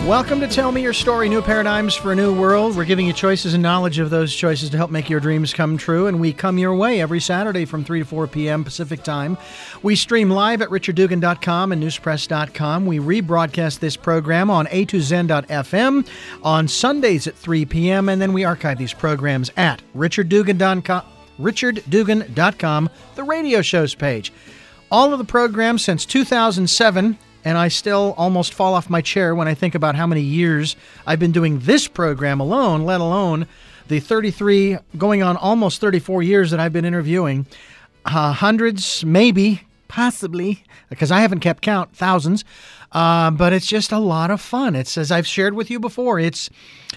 Welcome to Tell Me Your Story, New Paradigms for a New World. We're giving you choices and knowledge of those choices to help make your dreams come true, and we come your way every Saturday from 3 to 4 p.m. Pacific Time. We stream live at richarddugan.com and newspress.com. We rebroadcast this program on a2zen.fm on Sundays at 3 p.m., and then we archive these programs at richarddugan.com, the radio shows page. All of the programs since 2007, and I still almost fall off my chair when I think about how many years I've been doing this program alone, let alone the 33, going on almost 34 years that I've been interviewing. Hundreds, maybe, possibly, because I haven't kept count, thousands. But it's just a lot of fun. It's, as I've shared with you before, it's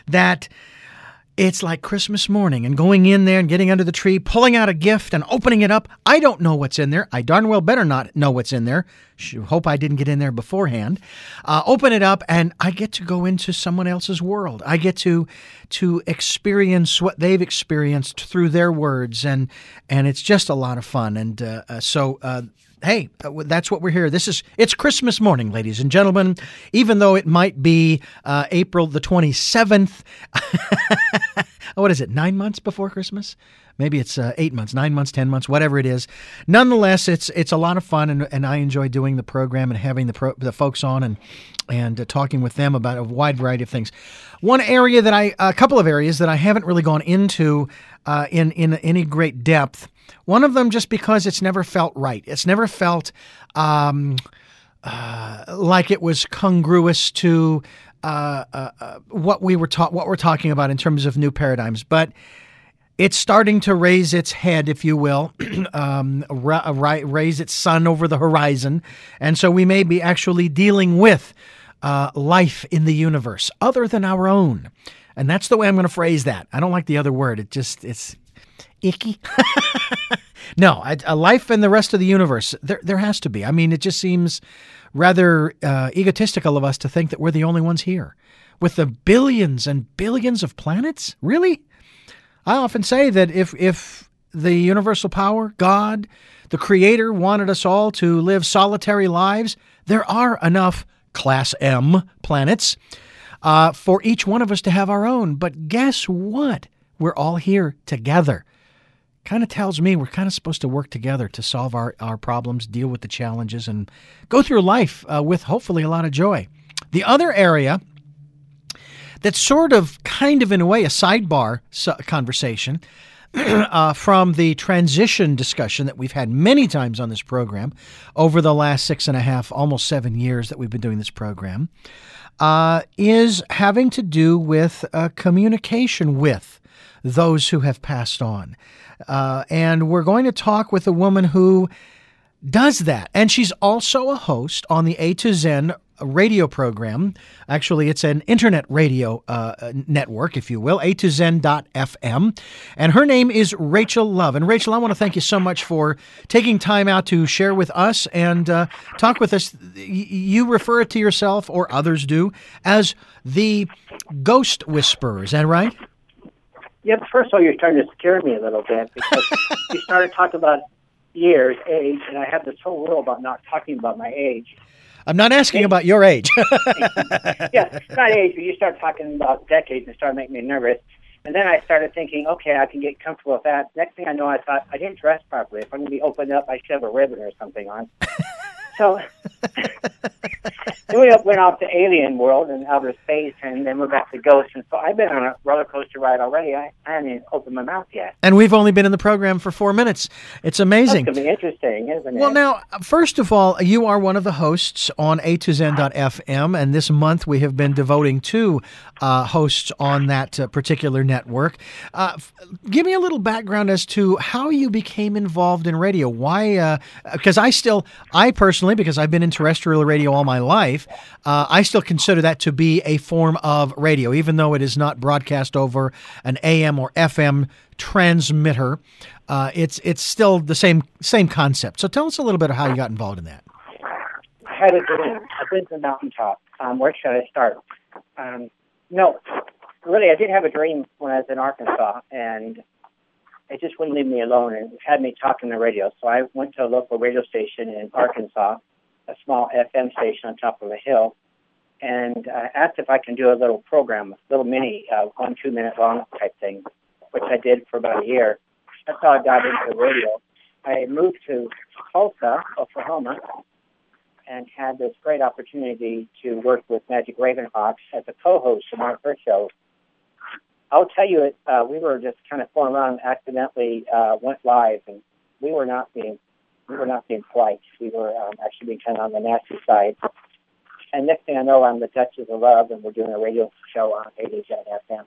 like Christmas morning and going in there and getting under the tree, pulling out a gift and opening it up. I don't know what's in there. I darn well better not know what's in there. Hope I didn't get in there beforehand. Open it up and I get to go into someone else's world. I get to experience what they've experienced through their words, and it's just a lot of fun. And hey, that's what we're here. It's Christmas morning, ladies and gentlemen, even though it might be April the 27th. What is it, 9 months before Christmas? Maybe it's 8 months, 9 months, 10 months, whatever it is. Nonetheless, it's a lot of fun, and I enjoy doing the program and having the folks on and talking with them about a wide variety of things. A couple of areas that I haven't really gone into in any great depth. One of them just because it's never felt right. It's never felt like it was congruous to what we're talking about in terms of new paradigms. But it's starting to raise its head, if you will, raise its sun over the horizon. And so we may be actually dealing with life in the universe other than our own. And that's the way I'm going to phrase that. I don't like the other word. It's icky. No, a life in the rest of the universe, there has to be. I mean, it just seems rather egotistical of us to think that we're the only ones here. With the billions and billions of planets? Really? I often say that if the universal power, God, the Creator, wanted us all to live solitary lives, there are enough Class M planets for each one of us to have our own. But guess what? We're all here together. Kind of tells me we're kind of supposed to work together to solve our problems, deal with the challenges, and go through life with hopefully a lot of joy. The other area that's sort of kind of in a way a sidebar conversation from the transition discussion that we've had many times on this program over the last 6.5, almost 7 years that we've been doing this program, is having to do with communication with those who have passed on. And we're going to talk with a woman who does that. And she's also a host on the A to Zen radio program. Actually, it's an internet radio network, if you will, a2zen.fm. And her name is Rachel Love. And Rachel, I want to thank you so much for taking time out to share with us and talk with us. You refer to yourself, or others do, as the ghost whisperer. Is that right? Yeah, first of all, you're starting to scare me a little bit because you started talking about years, age, and I have this whole rule about not talking about my age. I'm not asking about your age. Yeah, not age, but you start talking about decades and start making me nervous. And then I started thinking, okay, I can get comfortable with that. Next thing I know, I thought, I didn't dress properly. If I'm going to be opened up, I should have a ribbon or something on. So then we went off to alien world and outer space, and then we're back to ghosts. And so I've been on a roller coaster ride already. I haven't even opened my mouth yet. And we've only been in the program for 4 minutes. It's amazing. That's going to be interesting, isn't it? Well, now, first of all, you are one of the hosts on a2zen.fm, and this month we have been devoting to hosts on that particular network. Give me a little background as to how you became involved in radio. Why? Because I personally, because I've been in terrestrial radio all my life, I still consider that to be a form of radio, even though it is not broadcast over an AM or FM transmitter. It's still the same concept. So tell us a little bit of how you got involved in that. I had a dream. I've been to the mountaintop. Where should I start? No, really, I did have a dream when I was in Arkansas, and it just wouldn't leave me alone, and it had me talking on the radio. So I went to a local radio station in Arkansas, a small FM station on top of a hill, and asked if I can do a little program, a little mini, 1 2 minute long type thing, which I did for about a year. That's how I got into radio. I moved to Tulsa, Oklahoma, and had this great opportunity to work with Magic Ravenhawks as a co-host of one of her shows. I'll tell you, we were just kind of fooling around and accidentally went live, and we were not being polite. We were actually being kind of on the nasty side. And next thing I know, I'm the Duchess of Love, and we're doing a radio show on 88 FM.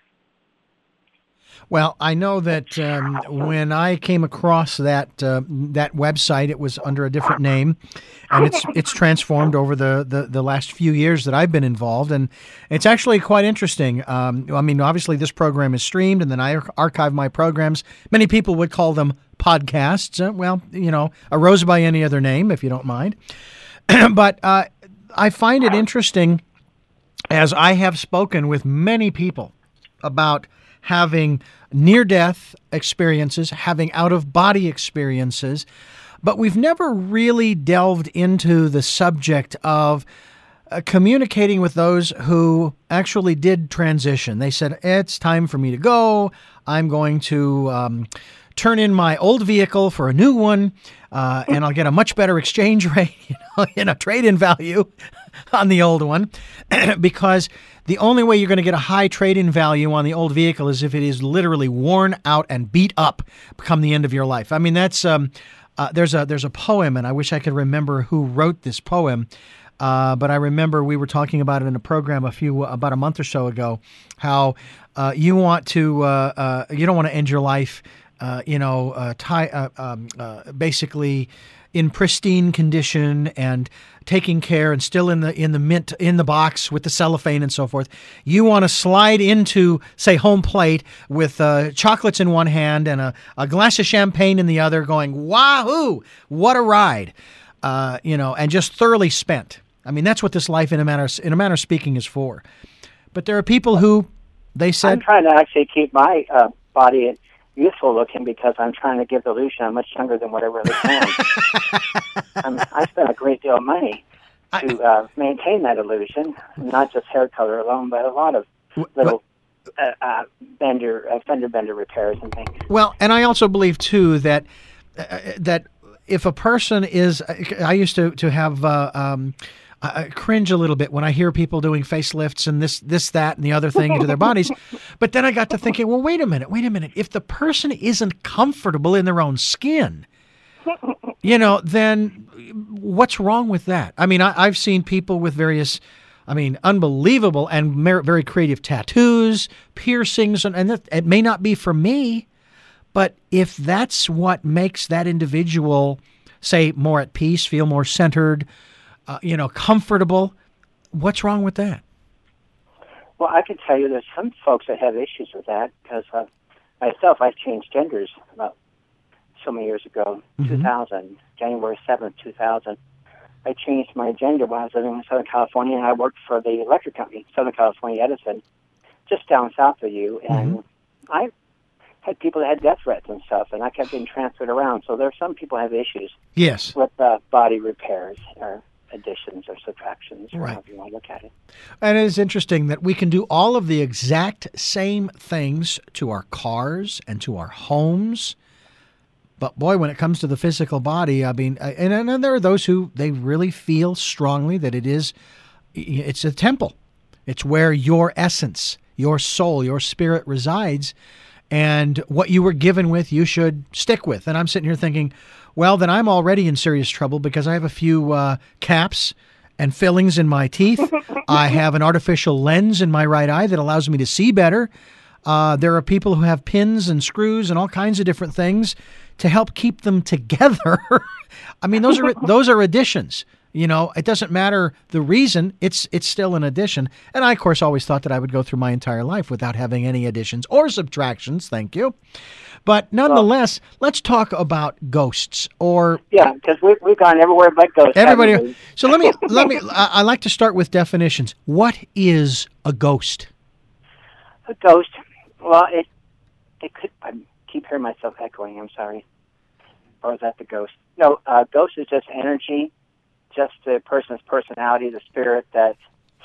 Well, I know that when I came across that website, it was under a different name, and it's transformed over the last few years that I've been involved, and it's actually quite interesting. I mean, obviously this program is streamed, and then I archive my programs. Many people would call them podcasts. Well, a rose by any other name, if you don't mind. But I find it interesting, as I have spoken with many people about having near-death experiences, having out-of-body experiences, but we've never really delved into the subject of communicating with those who actually did transition. They said, it's time for me to go. I'm going to turn in my old vehicle for a new one, and I'll get a much better exchange rate, in a trade-in value on the old one, because the only way you're going to get a high trade-in value on the old vehicle is if it is literally worn out and beat up come the end of your life. I mean, that's there's a poem, and I wish I could remember who wrote this poem, but I remember we were talking about it in a program about a month or so ago, how you don't want to end your life, basically in pristine condition and taking care and still in the box with the cellophane and so forth. You want to slide into, say, home plate with chocolates in one hand and a glass of champagne in the other, going, wahoo, what a ride, and just thoroughly spent. I mean, that's what this life in a manner of speaking is for. But there are people who, they said, I'm trying to actually keep my body youthful looking because I'm trying to give the illusion I'm much younger than what I really am. I spent a great deal of money to maintain that illusion, not just hair color alone, but a lot of little fender bender repairs and things. Well, and I also believe too that if a person is, I used to have. I cringe a little bit when I hear people doing facelifts and this, that, and the other thing into their bodies. But then I got to thinking, well, wait a minute. If the person isn't comfortable in their own skin, then what's wrong with that? I mean, I've seen people with various, unbelievable and very creative tattoos, piercings, and it may not be for me, but if that's what makes that individual, say, more at peace, feel more centered, comfortable, what's wrong with that? Well, I can tell you there's some folks that have issues with that because myself, I changed genders about so many years ago, 2000, January 7th, 2000. I changed my gender while I was living in Southern California, and I worked for the electric company, Southern California Edison, just down south of you, and I had people that had death threats and stuff, and I kept being transferred around. So there are some people who have issues with body repairs or additions or subtractions, or however you want to look at it. And it is interesting that we can do all of the exact same things to our cars and to our homes. But boy, when it comes to the physical body, and there are those who they really feel strongly that it's a temple. It's where your essence, your soul, your spirit resides. And what you were given with, you should stick with. And I'm sitting here thinking, well, then I'm already in serious trouble because I have a few caps and fillings in my teeth. I have an artificial lens in my right eye that allows me to see better. There are people who have pins and screws and all kinds of different things to help keep them together. I mean, those are additions. It doesn't matter the reason, it's still an addition. And I, of course, always thought that I would go through my entire life without having any additions or subtractions. Thank you. But nonetheless, let's talk about ghosts because we've gone everywhere but ghosts. Everybody. So let me, I like to start with definitions. What is a ghost? A ghost, well, it could, I keep hearing myself echoing, I'm sorry. Or is that the ghost? No, ghost is just energy, just the person's personality, the spirit that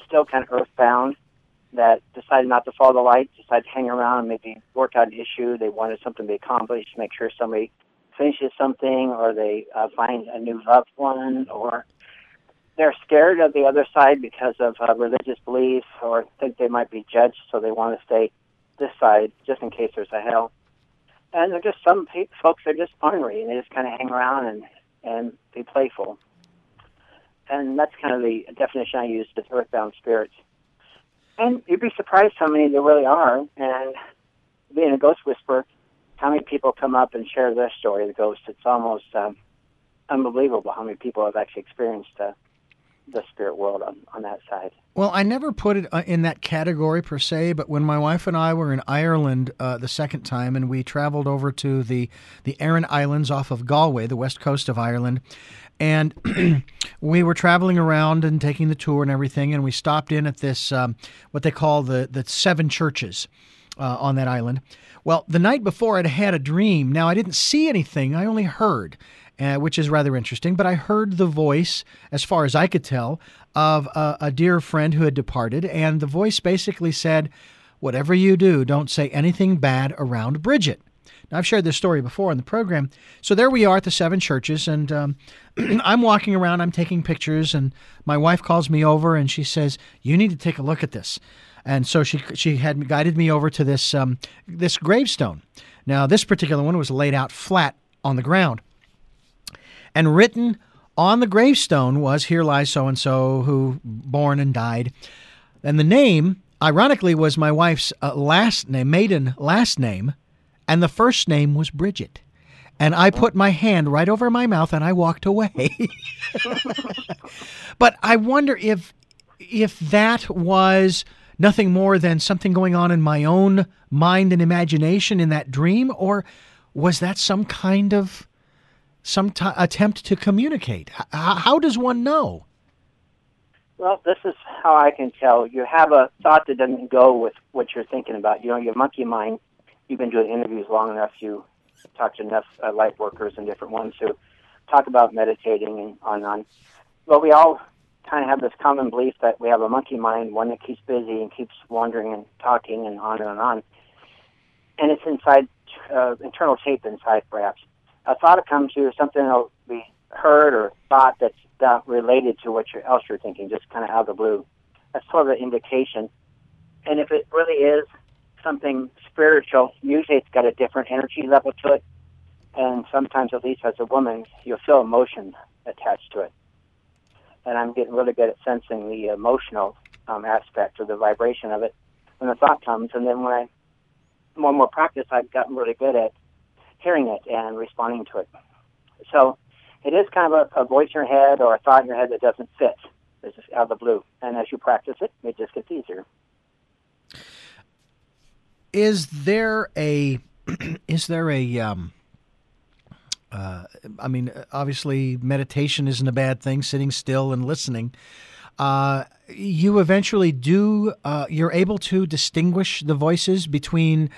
still kind of earthbound, that decided not to follow the light, decided to hang around and maybe work out an issue. They wanted something to be accomplished, make sure somebody finishes something, or they find a new loved one, or they're scared of the other side because of religious beliefs, or think they might be judged, so they want to stay this side just in case there's a hell. And they're just some folks are just ornery, and they just kind of hang around and be playful. And that's kind of the definition I use to earthbound spirits. And you'd be surprised how many there really are. And being a ghost whisperer, how many people come up and share their story of the ghost. It's almost unbelievable how many people have actually experienced the spirit world on that side. Well, I never put it in that category per se, but when my wife and I were in Ireland the second time, and we traveled over to the Aran Islands off of Galway, the west coast of Ireland, and we were traveling around and taking the tour and everything, and we stopped in at this, what they call the 7 churches on that island. Well, the night before, I'd had a dream. Now, I didn't see anything. I only heard, which is rather interesting, but I heard the voice, as far as I could tell, of a dear friend who had departed, and the voice basically said, whatever you do, don't say anything bad around Bridget. Now, I've shared this story before on the program. So there we are at the 7 churches, and I'm walking around, I'm taking pictures, and my wife calls me over, and she says, you need to take a look at this. And so she had guided me over to this gravestone. Now, this particular one was laid out flat on the ground. And written on the gravestone was, here lies so-and-so who born and died. And the name, ironically, was my wife's maiden last name, and the first name was Bridget. And I put my hand right over my mouth and I walked away. But I wonder if that was nothing more than something going on in my own mind and imagination in that dream, or was that some kind of attempt to communicate? How does one know? Well, this is how I can tell. You have a thought that doesn't go with what you're thinking about. You know, your monkey mind, you've been doing interviews long enough, you talk to enough light workers and different ones who talk about meditating and on and on. Well, we all kind of have this common belief that we have a monkey mind, one that keeps busy and keeps wandering and talking and on and on. And it's inside, internal tape inside, perhaps. A thought will come to you, something will be heard or thought that's not related to what else you're thinking, just kind of out of the blue. That's sort of an indication. And if it really is something spiritual, usually it's got a different energy level to it. And sometimes, at least as a woman, you'll feel emotion attached to it. And I'm getting really good at sensing the emotional aspect or the vibration of it when the thought comes. And then when more and more practice, I've gotten really good at hearing it and responding to it. So it is kind of a voice in your head or a thought in your head that doesn't fit. It's just out of the blue. And as you practice it, it just gets easier. Is there a I mean, obviously meditation isn't a bad thing, sitting still and listening. You eventually you're able to distinguish the voices between,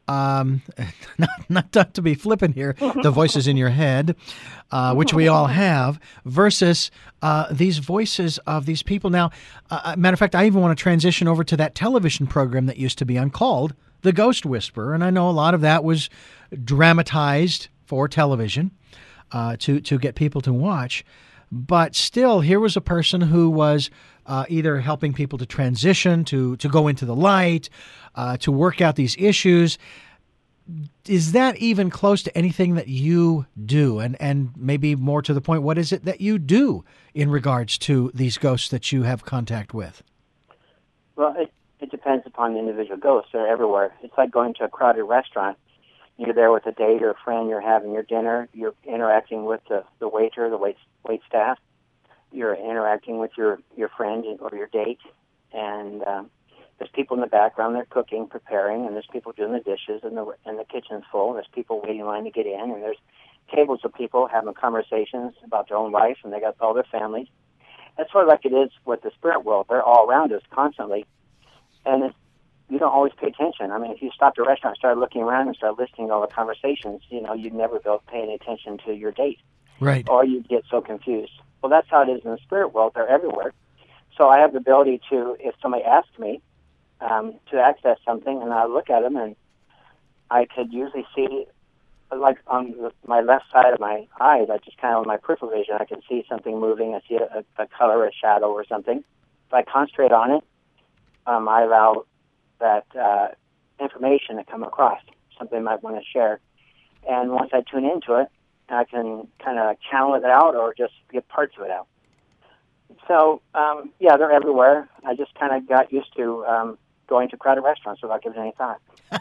not to be flippant here, the voices in your head, which we all have, versus these voices of these people. Now, matter of fact, I even want to transition over to that television program that used to be on called The Ghost Whisperer, and I know a lot of that was dramatized for television to get people to watch. But still, here was a person who was either helping people to transition, to go into the light, to work out these issues. Is that even close to anything that you do? And maybe more to the point, what is it that you do in regards to these ghosts that you have contact with? Well, it depends upon the individual ghosts. They're everywhere. It's like going to a crowded restaurant. You're there with a date or a friend, you're having your dinner, you're interacting with the waiter, the wait staff, you're interacting with your friend or your date, and there's people in the background, they're cooking, preparing, and there's people doing the dishes, and the kitchen's full, and there's people waiting in line to get in, and there's tables of people having conversations about their own life, and they got all their families. That's sort of like it is with the spirit world. They're all around us constantly, and you don't always pay attention. I mean, if you stopped at a restaurant and started looking around and started listening to all the conversations, you'd never be paying attention to your date. Right. Or you'd get so confused. Well, that's how it is in the spirit world. They're everywhere. So I have the ability to, if somebody asks me to access something, and I look at them, and I could usually see, like on my left side of my eye, like just kind of on my peripheral vision, I can see something moving. I see a color, a shadow, or something. If I concentrate on it, I allow that information to come across, something I might want to share. And once I tune into it, I can kind of channel it out or just get parts of it out. So, yeah, they're everywhere. I just kind of got used to going to crowded restaurants without giving any thought.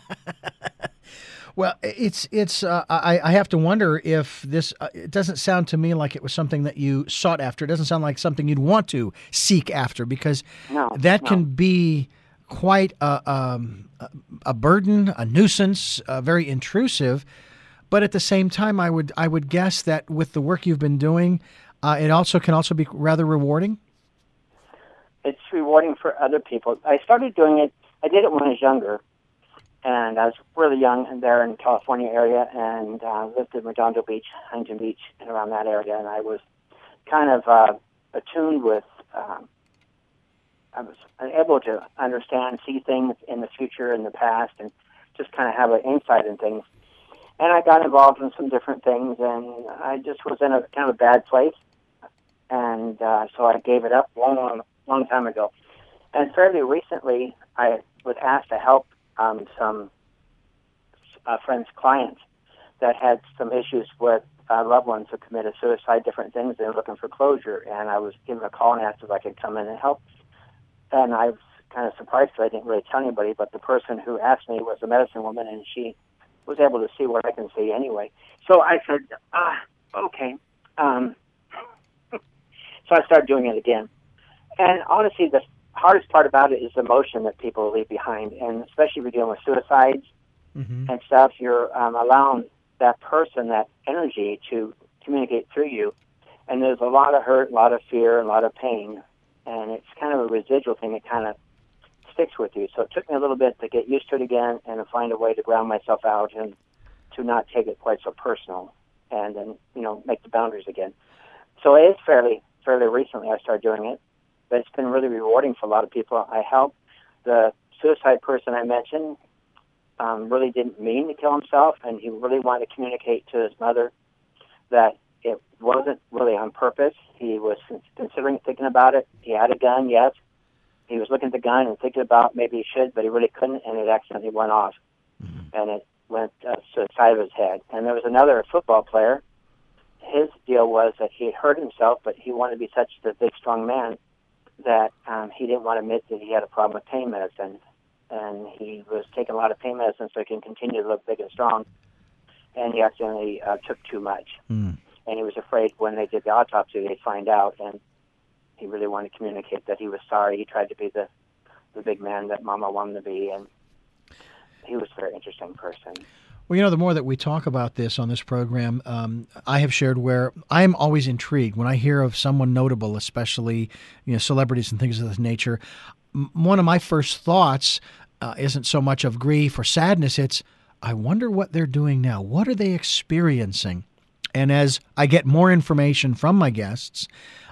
Well, I have to wonder if this, it doesn't sound to me like it was something that you sought after. It doesn't sound like something you'd want to seek after, because that can be quite a burden, a nuisance, very intrusive. But at the same time, I would guess that with the work you've been doing, it also can be rather rewarding. It's rewarding for other people. I started doing it. I did it when I was younger. And I was really young and there in the California area, and lived in Redondo Beach, Huntington Beach, and around that area. And I was kind of attuned with, I was able to understand, see things in the future and the past, and just kind of have an insight in things. And I got involved in some different things, and I just was in a kind of a bad place. And so I gave it up long time ago. And fairly recently, I was asked to help some friends' clients that had some issues with loved ones who committed suicide, different things. They were looking for closure, and I was given a call and asked if I could come in and help. And I was kind of surprised because I didn't really tell anybody, but the person who asked me was a medicine woman, and she was able to see what I can see anyway. So I said, okay. So I started doing it again. And honestly, the hardest part about it is the emotion that people leave behind, and especially if you're dealing with suicides and stuff, you're allowing that person, that energy, to communicate through you. And there's a lot of hurt, a lot of fear, a lot of pain, and it's kind of a residual thing that kind of sticks with you. So it took me a little bit to get used to it again and to find a way to ground myself out and to not take it quite so personal, and then, make the boundaries again. So it is fairly recently I started doing it. But it's been really rewarding for a lot of people. I helped the suicide person I mentioned, really didn't mean to kill himself, and he really wanted to communicate to his mother that it wasn't really on purpose. He was thinking about it. He had a gun, yes. He was looking at the gun and thinking about maybe he should, but he really couldn't, and it accidentally went off. And it went to the side of his head. And there was another football player. His deal was that he had hurt himself, but he wanted to be such a big, strong man that he didn't want to admit that he had a problem with pain medicine. And he was taking a lot of pain medicine so he can continue to look big and strong. And he accidentally took too much. And he was afraid when they did the autopsy they'd find out. And he really wanted to communicate that he was sorry. He tried to be the big man that Mama wanted to be. And he was a very interesting person. Well, the more that we talk about this on this program, I have shared where I'm always intrigued when I hear of someone notable, especially celebrities and things of this nature. One of my first thoughts isn't so much of grief or sadness. It's, I wonder what they're doing now. What are they experiencing? And as I get more information from my guests,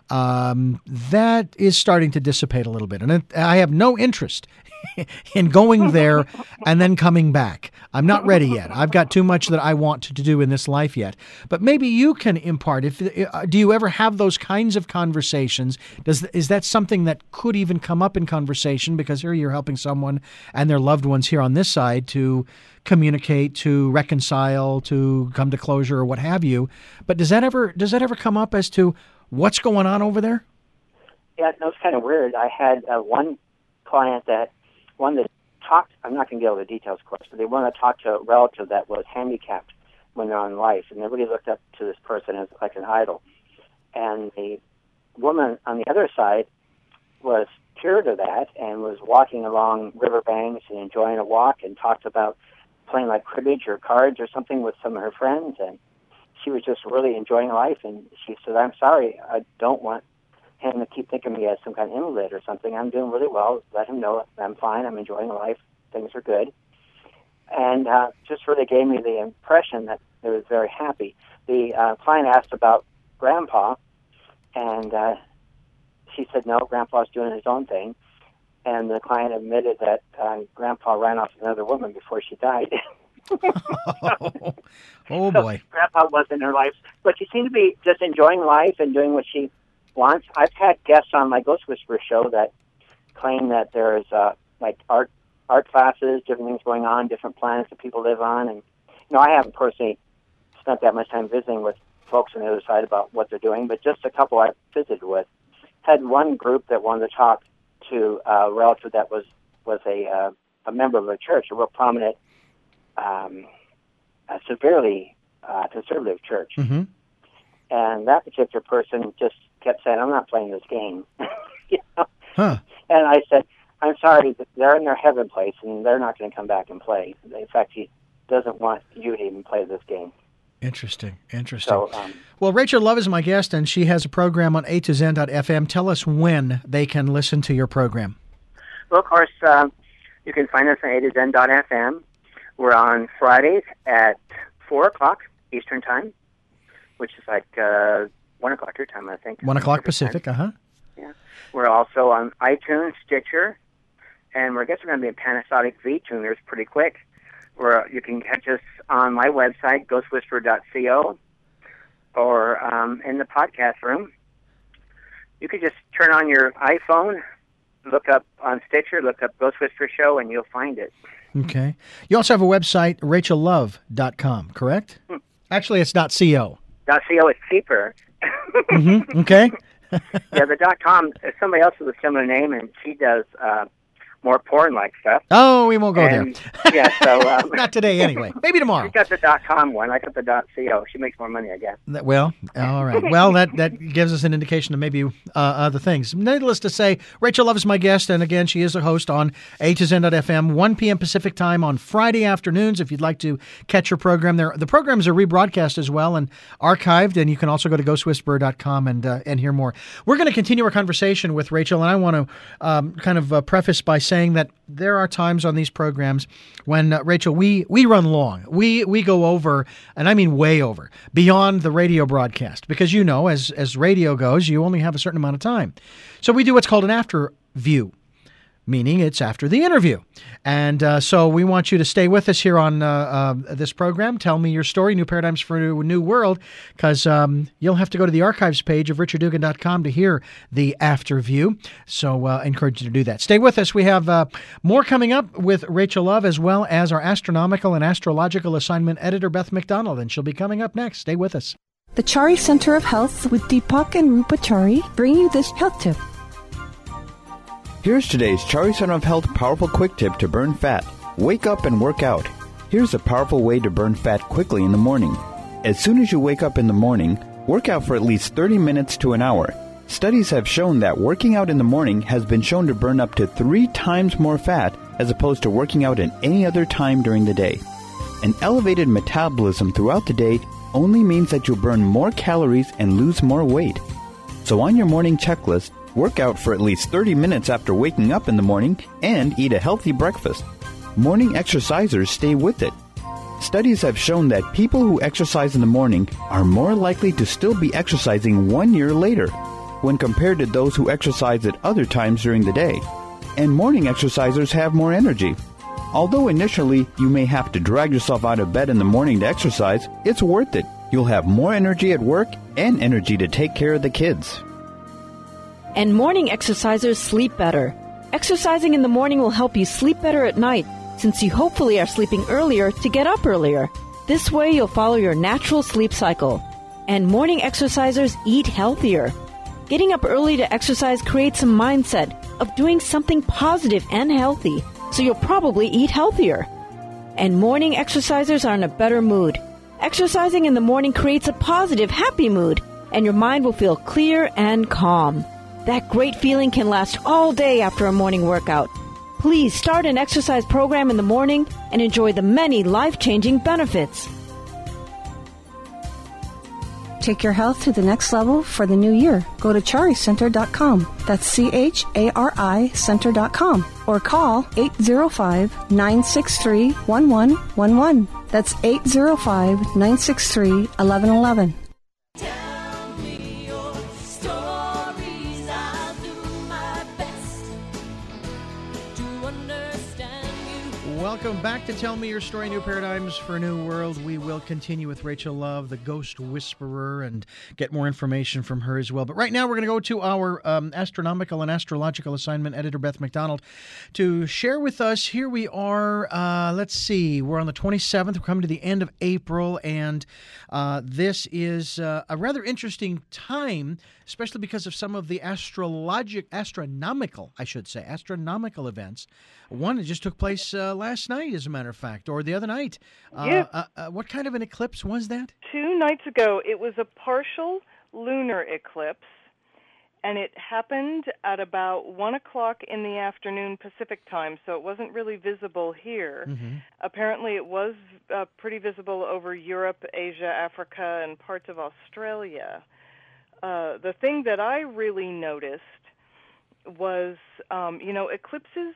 that is starting to dissipate a little bit. And I have no interest in going there and then coming back. I'm not ready yet. I've got too much that I want to do in this life yet. But maybe you can impart. Do you ever have those kinds of conversations? Is that something that could even come up in conversation? Because here you're helping someone and their loved ones here on this side to communicate, to reconcile, to come to closure, or what have you. But does that ever come up as to what's going on over there? Yeah, no, it's kind of weird. I had one client that talked, I'm not going to get all the details, of course, but they wanted to talk to a relative that was handicapped when they're on life, and they really looked up to this person as like an idol. And the woman on the other side was cured of that and was walking along riverbanks and enjoying a walk and talked about playing like cribbage or cards or something with some of her friends, and she was just really enjoying life. And she said, I'm sorry, I don't want him to keep thinking of me as some kind of invalid or something. I'm doing really well. Let him know I'm fine. I'm enjoying life. Things are good. And just really gave me the impression that they was very happy. The client asked about Grandpa, and she said, no, Grandpa's doing his own thing. And the client admitted that Grandpa ran off with another woman before she died. Oh, boy. So Grandpa wasn't in her life. But she seemed to be just enjoying life and doing what she wants. I've had guests on my Ghost Whisperer show that claim that there's like art classes, different things going on, different planets that people live on. And, I haven't personally spent that much time visiting with folks on the other side about what they're doing, but just a couple I've visited with. Had one group that wanted to talk to a relative that was a member of a church, a real prominent, a severely conservative church. Mm-hmm. And that particular person just kept saying, I'm not playing this game. Huh. And I said, I'm sorry, they're in their heaven place, and they're not going to come back and play. In fact, he doesn't want you to even play this game. Interesting. So, well, Rachel Love is my guest, and she has a program on A2Zen.fm. Tell us when they can listen to your program. Well, of course, you can find us on A2Zen.fm. We're on Fridays at 4 o'clock Eastern Time, which is like 1 o'clock your time, I think. 1 o'clock Pacific, Yeah. We're also on iTunes, Stitcher, and I guess we're going to be in Panasonic V-Tuners pretty quick, where you can catch us on my website, ghostwhisperer.co, or in the podcast room. You can just turn on your iPhone, look up on Stitcher, look up Ghost Whisperer Show, and you'll find it. Okay. You also have a website, rachellove.com, correct? Actually, it's .co. .co is cheaper. Mm-hmm. Okay. Yeah, the .com is somebody else with a similar name, and she does more porn-like stuff. Oh, we won't go there. Yeah, so... Not today, anyway. Maybe tomorrow. She got the .com one. I got the .co. She makes more money, I guess. Well, all right. Well, that gives us an indication of maybe other things. Needless to say, Rachel Love is my guest, and again, she is a host on A2Zen.fm, 1 p.m. Pacific time on Friday afternoons. If you'd like to catch her program there, the programs are rebroadcast as well and archived, and you can also go to ghostwhisperer.com and hear more. We're going to continue our conversation with Rachel, and I want to kind of preface by saying that there are times on these programs when, Rachel, we run long. We go over, and I mean way over, beyond the radio broadcast. Because, as radio goes, you only have a certain amount of time. So we do what's called an after view, meaning it's after the interview. And so we want you to stay with us here on this program. Tell me your story, New Paradigms for a New World, because you'll have to go to the archives page of richarddugan.com to hear the after view. So I encourage you to do that. Stay with us. We have more coming up with Rachel Love, as well as our astronomical and astrological assignment editor, Beth McDonald, and she'll be coming up next. Stay with us. The Chari Center of Health with Deepak and Rupa Chari bring you this health tip. Here's today's Chari Center of Health powerful quick tip to burn fat. Wake up and work out. Here's a powerful way to burn fat quickly in the morning. As soon as you wake up in the morning, work out for at least 30 minutes to an hour. Studies have shown that working out in the morning has been shown to burn up to 3 times more fat as opposed to working out at any other time during the day. An elevated metabolism throughout the day only means that you'll burn more calories and lose more weight. So on your morning checklist, work out for at least 30 minutes after waking up in the morning and eat a healthy breakfast. Morning exercisers stay with it. Studies have shown that people who exercise in the morning are more likely to still be exercising 1 year later when compared to those who exercise at other times during the day. And morning exercisers have more energy. Although initially you may have to drag yourself out of bed in the morning to exercise, it's worth it. You'll have more energy at work and energy to take care of the kids. And morning exercisers sleep better. Exercising in the morning will help you sleep better at night, since you hopefully are sleeping earlier to get up earlier. This way you'll follow your natural sleep cycle. And morning exercisers eat healthier. Getting up early to exercise creates a mindset of doing something positive and healthy, so you'll probably eat healthier. And morning exercisers are in a better mood. Exercising in the morning creates a positive, happy mood, and your mind will feel clear and calm. That great feeling can last all day after a morning workout. Please start an exercise program in the morning and enjoy the many life-changing benefits. Take your health to the next level for the new year. Go to charicenter.com. That's CHARI Center.com. Or call 805-963-1111. That's 805-963-1111. Tell me your stories, I'll do Welcome back to Tell Me Your Story, New Paradigms for a New World. We will continue with Rachel Love, the Ghost Whisperer, and get more information from her as well. But right now we're going to go to our astronomical and astrological assignment editor, Beth McDonald, to share with us. Here we are, let's see, we're on the 27th. We're coming to the end of April, and this is a rather interesting time, especially because of some of the astronomical events. One that just took place last night, as a matter of fact, or the other night. What kind of an eclipse was that? 2 nights ago, it was a partial lunar eclipse, and it happened at about 1 o'clock in the afternoon Pacific time, so it wasn't really visible here. Mm-hmm. Apparently, it was pretty visible over Europe, Asia, Africa, and parts of Australia. The thing that I really noticed was, eclipses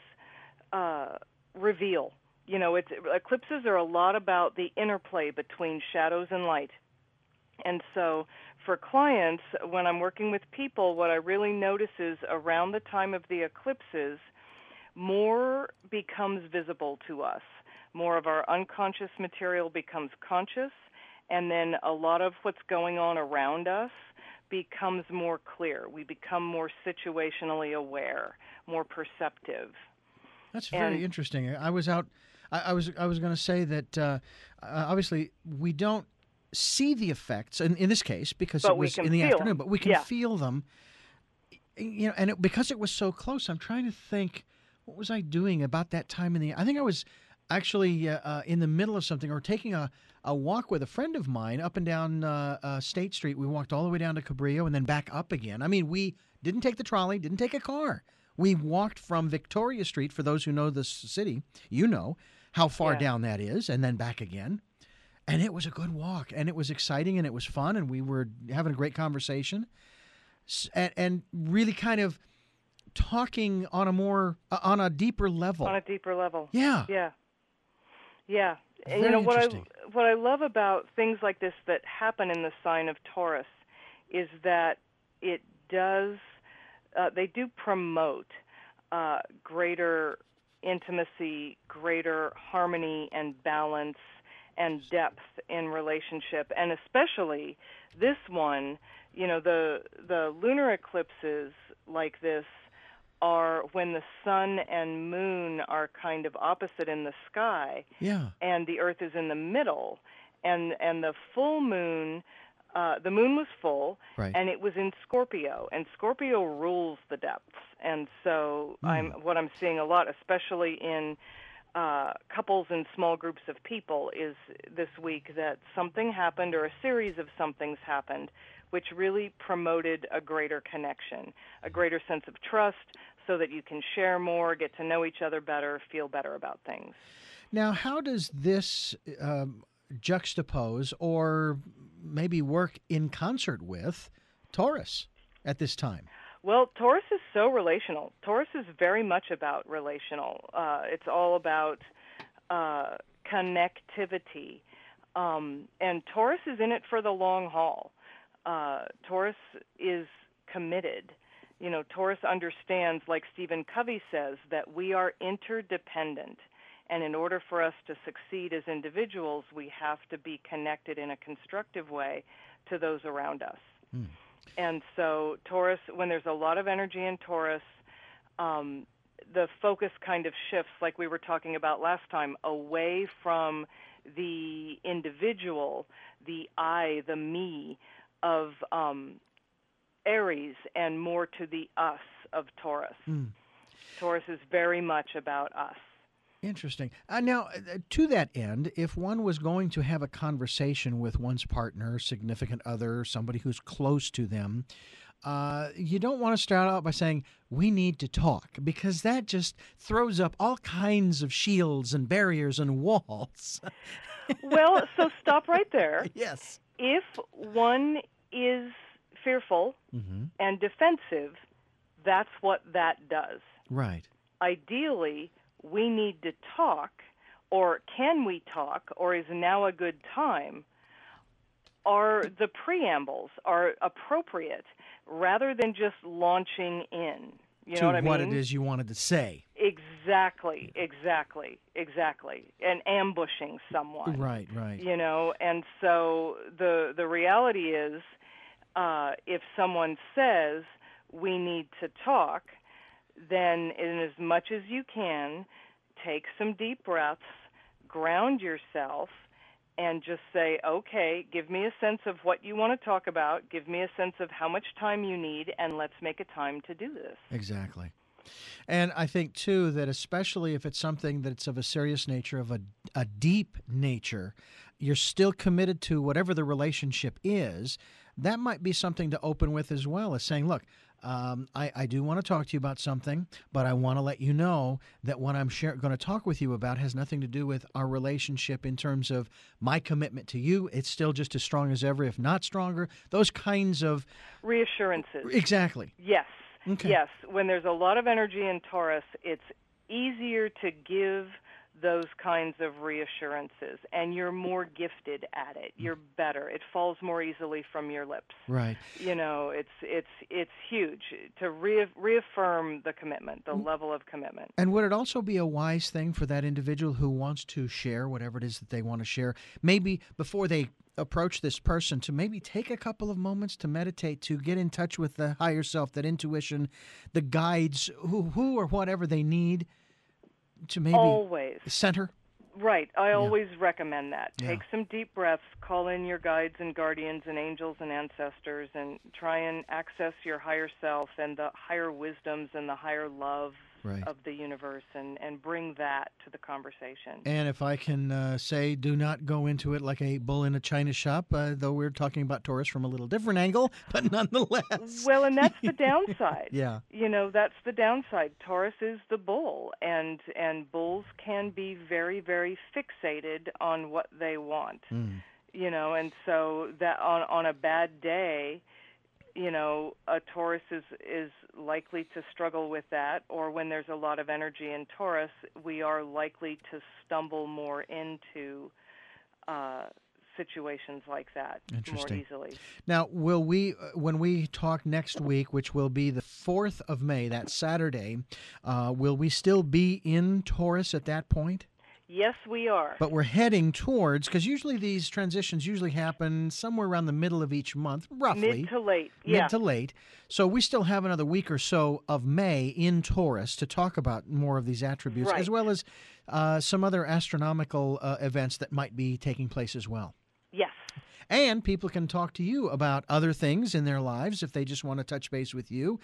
reveal. Eclipses are a lot about the interplay between shadows and light. And so for clients, when I'm working with people, what I really notice is around the time of the eclipses, more becomes visible to us. More of our unconscious material becomes conscious, and then a lot of what's going on around us becomes more clear. We become more situationally aware, more perceptive. That's very interesting. I was going to say that obviously we don't see the effects in this case because it was in the afternoon, but we can feel them. Because it was so close. I'm trying to think, what was I doing about that time I think I was actually in the middle of something, or taking a walk with a friend of mine up and down State Street. We walked all the way down to Cabrillo and then back up again. I mean, we didn't take the trolley, didn't take a car. We walked from Victoria Street. For those who know this city, you know how far down that is, and then back again. And it was a good walk, and it was exciting, and it was fun, and we were having a great conversation, and really kind of talking on a deeper level. On a deeper level. Yeah. Yeah. Yeah. And Very interesting. What I love about things like this that happen in the sign of Taurus is that it does. They do promote greater intimacy, greater harmony and balance and depth in relationship, and especially this one, the lunar eclipses like this are when the sun and moon are kind of opposite in the sky, and the Earth is in the middle, and the full moon. The moon was full, and it was in Scorpio, and Scorpio rules the depths. And so what I'm seeing a lot, especially in couples and small groups of people, is this week that something happened, or a series of somethings happened, which really promoted a greater connection, a greater sense of trust, so that you can share more, get to know each other better, feel better about things. Now, how does this juxtapose or maybe work in concert with Taurus at this time? Well, Taurus is so relational. Taurus is very much about relational. It's all about connectivity. And Taurus is in it for the long haul. Taurus is committed. Taurus understands, like Stephen Covey says, that we are interdependent. And in order for us to succeed as individuals, we have to be connected in a constructive way to those around us. And so Taurus, when there's a lot of energy in Taurus, the focus kind of shifts, like we were talking about last time, away from the individual, the I, the me of Aries, and more to the us of Taurus. Taurus is very much about us. Interesting. Now, to that end, if one was going to have a conversation with one's partner, significant other, somebody who's close to them, you don't want to start out by saying, we need to talk, because that just throws up all kinds of shields and barriers and walls. Well, so stop right there. Yes. If one is fearful and defensive, that's what that does. Right. Ideally, we need to talk, or can we talk, or is now a good time? Are the preambles are appropriate rather than just launching in? You know what I mean? what it is you wanted to say. Exactly. And ambushing someone. Right. You know, and so the reality is, if someone says we need to talk, then in as much as you can, take some deep breaths, ground yourself, and just say, okay, give me a sense of what you want to talk about, give me a sense of how much time you need, and let's make a time to do this. Exactly. And I think, too, that especially if it's something that's of a serious nature, of a deep nature, you're still committed to whatever the relationship is, that might be something to open with as well, as saying, look, I do want to talk to you about something, but I want to let you know that what I'm going to talk with you about has nothing to do with our relationship in terms of my commitment to you. It's still just as strong as ever, if not stronger. Those kinds of reassurances. Exactly. Yes. Okay. Yes. When there's a lot of energy in Taurus, it's easier to give those kinds of reassurances, and you're more gifted at it. You're better. It falls more easily from your lips. Right. You know, it's huge to reaffirm the commitment, the level of commitment. And would it also be a wise thing for that individual who wants to share whatever it is that they want to share, maybe before they approach this person, to maybe take a couple of moments to meditate, to get in touch with the higher self, that intuition, the guides, who or whatever they need, to maybe always center? Right. I always recommend that. Yeah. Take some deep breaths, call in your guides and guardians and angels and ancestors, and try and access your higher self and the higher wisdoms and the higher love of the universe, and bring that to the conversation. And if I can say, do not go into it like a bull in a china shop, though we're talking about Taurus from a little different angle, but nonetheless. Well, and that's the downside. Yeah. You know, that's the downside. Taurus is the bull, and bulls can be very, very fixated on what they want. You know, and so that on a bad day, you know, a Taurus is likely to struggle with that, or when there's a lot of energy in Taurus, we are likely to stumble more into situations like that more easily. Now, will we, when we talk next week, which will be the 4th of May, that Saturday, will we still be in Taurus at that point? Yes, we are. But we're heading towards, because usually these transitions happen somewhere around the middle of each month, roughly. Mid to late, Mid to late. So we still have another week or so of May in Taurus to talk about more of these attributes, as well as some other astronomical events that might be taking place as well. Yes. And people can talk to you about other things in their lives if they just want to touch base with you.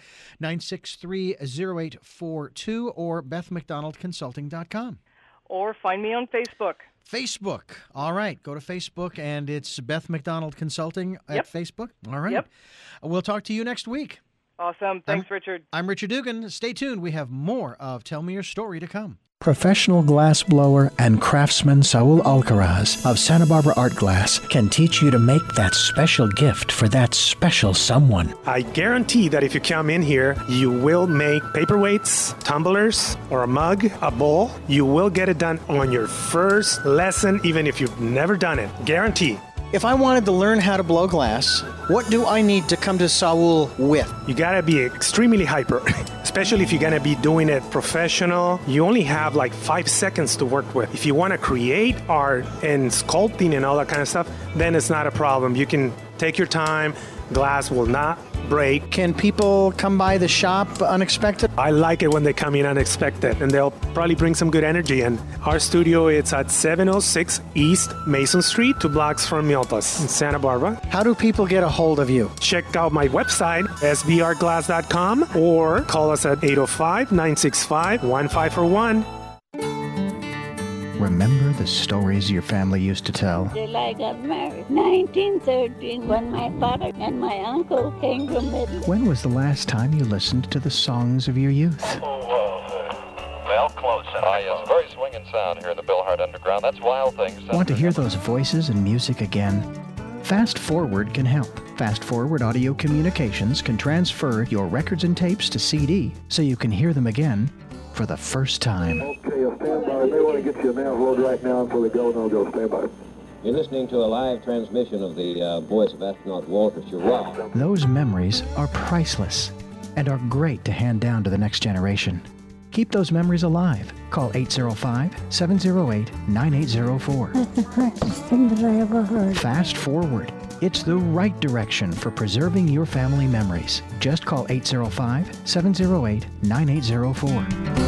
963-0842 or BethMcDonaldConsulting.com. Or find me on Facebook. Facebook. All right. Go to Facebook, and it's Beth McDonald Consulting at Facebook. All right. Yep. We'll talk to you next week. Awesome. Thanks, Richard. I'm Richard Dugan. Stay tuned. We have more of Tell Me Your Story to come. Professional glass blower and craftsman Saul Alcaraz of Santa Barbara Art Glass can teach you to make that special gift for that special someone. I guarantee that if you come in here, you will make paperweights, tumblers, or a mug, a bowl. You will get it done on your first lesson, even if you've never done it. Guarantee. If I wanted to learn how to blow glass, what do I need to come to Saul with? You gotta be extremely hyper, especially if you're gonna be doing it professional. You only have like 5 seconds to work with. If you want to create art and sculpting and all that kind of stuff, then it's not a problem. You can take your time. Glass will not break. Can people come by the shop unexpected? I like it when they come in unexpected, and they'll probably bring some good energy. And our studio, it's at 706 East Mason Street, 2 blocks from Milpas in Santa Barbara. How do people get a hold of you? Check out my website, sbrglass.com, or call us at 805-965-1541. Remember the stories your family used to tell? Till I got married, 1913, when my father and my uncle came from Midland. When was the last time you listened to the songs of your youth? Well, close. It's very swinging sound here in the Bill Hart Underground. That's Wild Things. Want to hear those voices and music again? Fast Forward can help. Fast Forward Audio Communications can transfer your records and tapes to CD so you can hear them again for the first time. Okay, stand by. I may want to get you a man's load right now until they go. No-go. Stand by. You're listening to a live transmission of the voice of astronaut Walter Schirra. Those memories are priceless. and are great to hand down to the next generation. Keep those memories alive. Call 805-708-9804. That's the fastest thing that I ever heard. Fast Forward. It's the right direction for preserving your family memories. Just call 805-708-9804.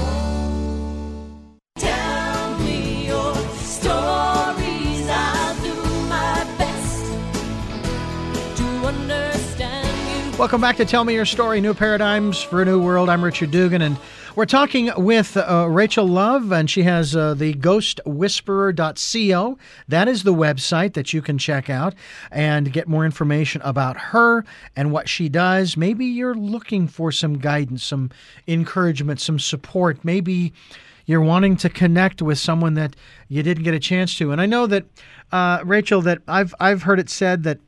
Tell me your stories. I'll do my best to understand you. Welcome back to Tell Me Your Story, New Paradigms for a New World. I'm Richard Dugan, and we're talking with Rachel Love, and she has the ghostwhisperer.co. That is the website that you can check out and get more information about her and what she does. Maybe you're looking for some guidance, some encouragement, some support. Maybe you're wanting to connect with someone that you didn't get a chance to. And I know that, Rachel, that I've heard it said that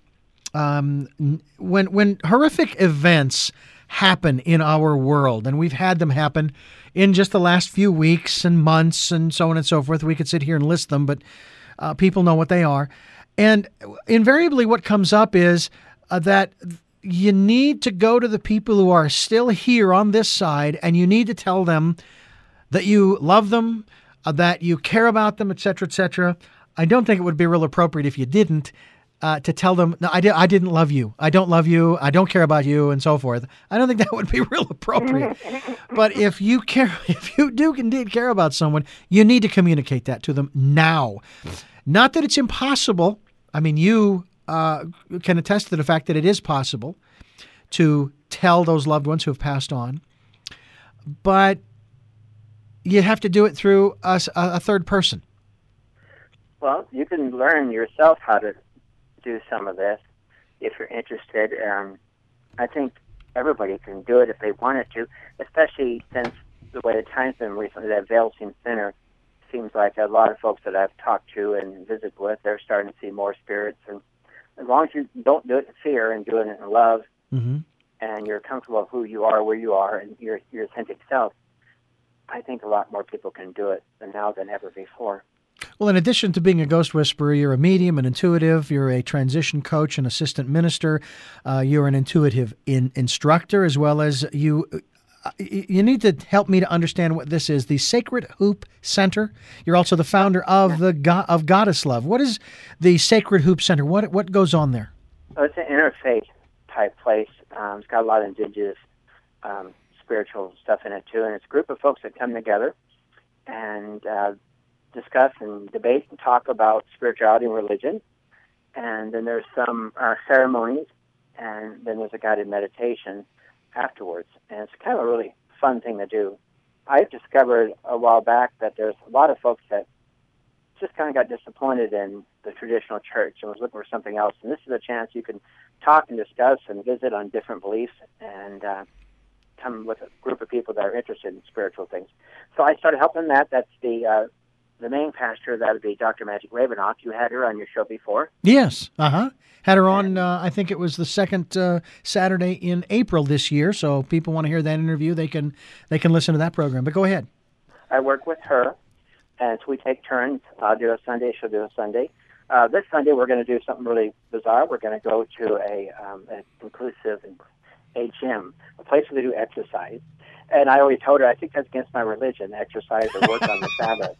when horrific events happen in our world, and we've had them happen in just the last few weeks and months and so on and so forth. We could sit here and list them, but people know what they are. And invariably what comes up is that you need to go to the people who are still here on this side, and you need to tell them that you love them, that you care about them, etc., etc. I don't think it would be real appropriate if you didn't. To tell them, no, I didn't love you. I don't love you. I don't care about you, and so forth. I don't think that would be real appropriate. But if you do indeed care about someone, you need to communicate that to them now. Not that it's impossible. I mean, you can attest to the fact that it is possible to tell those loved ones who have passed on. But you have to do it through a third person. Well, you can learn yourself how to do some of this if you're interested. I think everybody can do it if they wanted to, especially since the way the time's been recently, that veil seems thinner. Seems like a lot of folks that I've talked to and visited with, they're starting to see more spirits. And as long as you don't do it in fear and do it in love, and you're comfortable with who you are, where you are, and your authentic self, I think a lot more people can do it now than ever before. Well, in addition to being a ghost whisperer, you're a medium, an intuitive, you're a transition coach, an assistant minister, you're an intuitive instructor, as well as you need to help me to understand what this is, the Sacred Hoop Center. You're also the founder of of Goddess Love. What is the Sacred Hoop Center? What goes on there? Well, it's an interfaith type place. It's got a lot of indigenous spiritual stuff in it, too, and it's a group of folks that come together and discuss and debate and talk about spirituality and religion. And then there's some ceremonies, and then there's a guided meditation afterwards. And it's kind of a really fun thing to do. I discovered a while back that there's a lot of folks that just kind of got disappointed in the traditional church and was looking for something else. And this is a chance you can talk and discuss and visit on different beliefs and come with a group of people that are interested in spiritual things. So I started helping that. That's the main pastor. That would be Dr. Magic Ravenoff. You had her on your show before. Yes. Had her on, I think it was the second Saturday in April this year. So if people want to hear that interview, they can listen to that program. But go ahead. I work with her, and so we take turns. I'll do a Sunday, she'll do a Sunday. This Sunday, we're going to do something really bizarre. We're going to go to an inclusive, a gym, a place where they do exercise. And I always told her, I think that's against my religion, exercise or work on the Sabbath.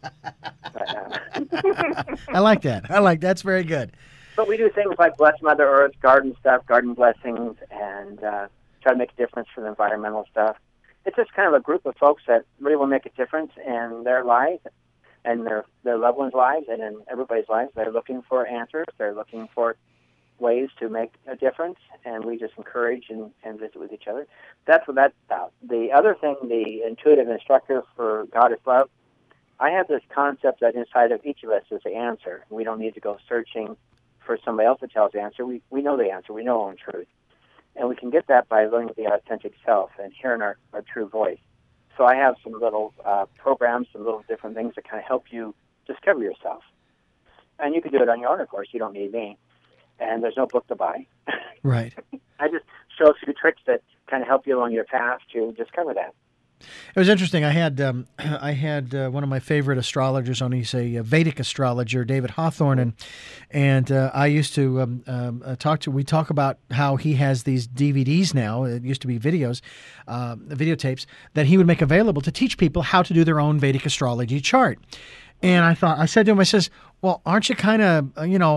But, I like that. That's very good. But we do things like bless Mother Earth, garden stuff, garden blessings, and try to make a difference for the environmental stuff. It's just kind of a group of folks that really will make a difference in their lives and their loved ones' lives and in everybody's lives. They're looking for answers. They're looking for ways to make a difference, and we just encourage and visit with each other. That's what that's about. The other thing, the intuitive instructor for Goddess Love, I have this concept that inside of each of us is the answer. We don't need to go searching for somebody else to tell us the answer. We know the answer. We know our own truth. And we can get that by learning to be our authentic self and hearing our true voice. So I have some little programs, some little different things that kind of help you discover yourself. And you can do it on your own, of course. You don't need me. And there's no book to buy. Right. I just show a few tricks that kind of help you along your path to discover that. It was interesting. I had one of my favorite astrologers on. He's a Vedic astrologer, David Hawthorne, and I used to We talk about how he has these DVDs now. It used to be videotapes that he would make available to teach people how to do their own Vedic astrology chart. And I said to him, I says, well, aren't you kind of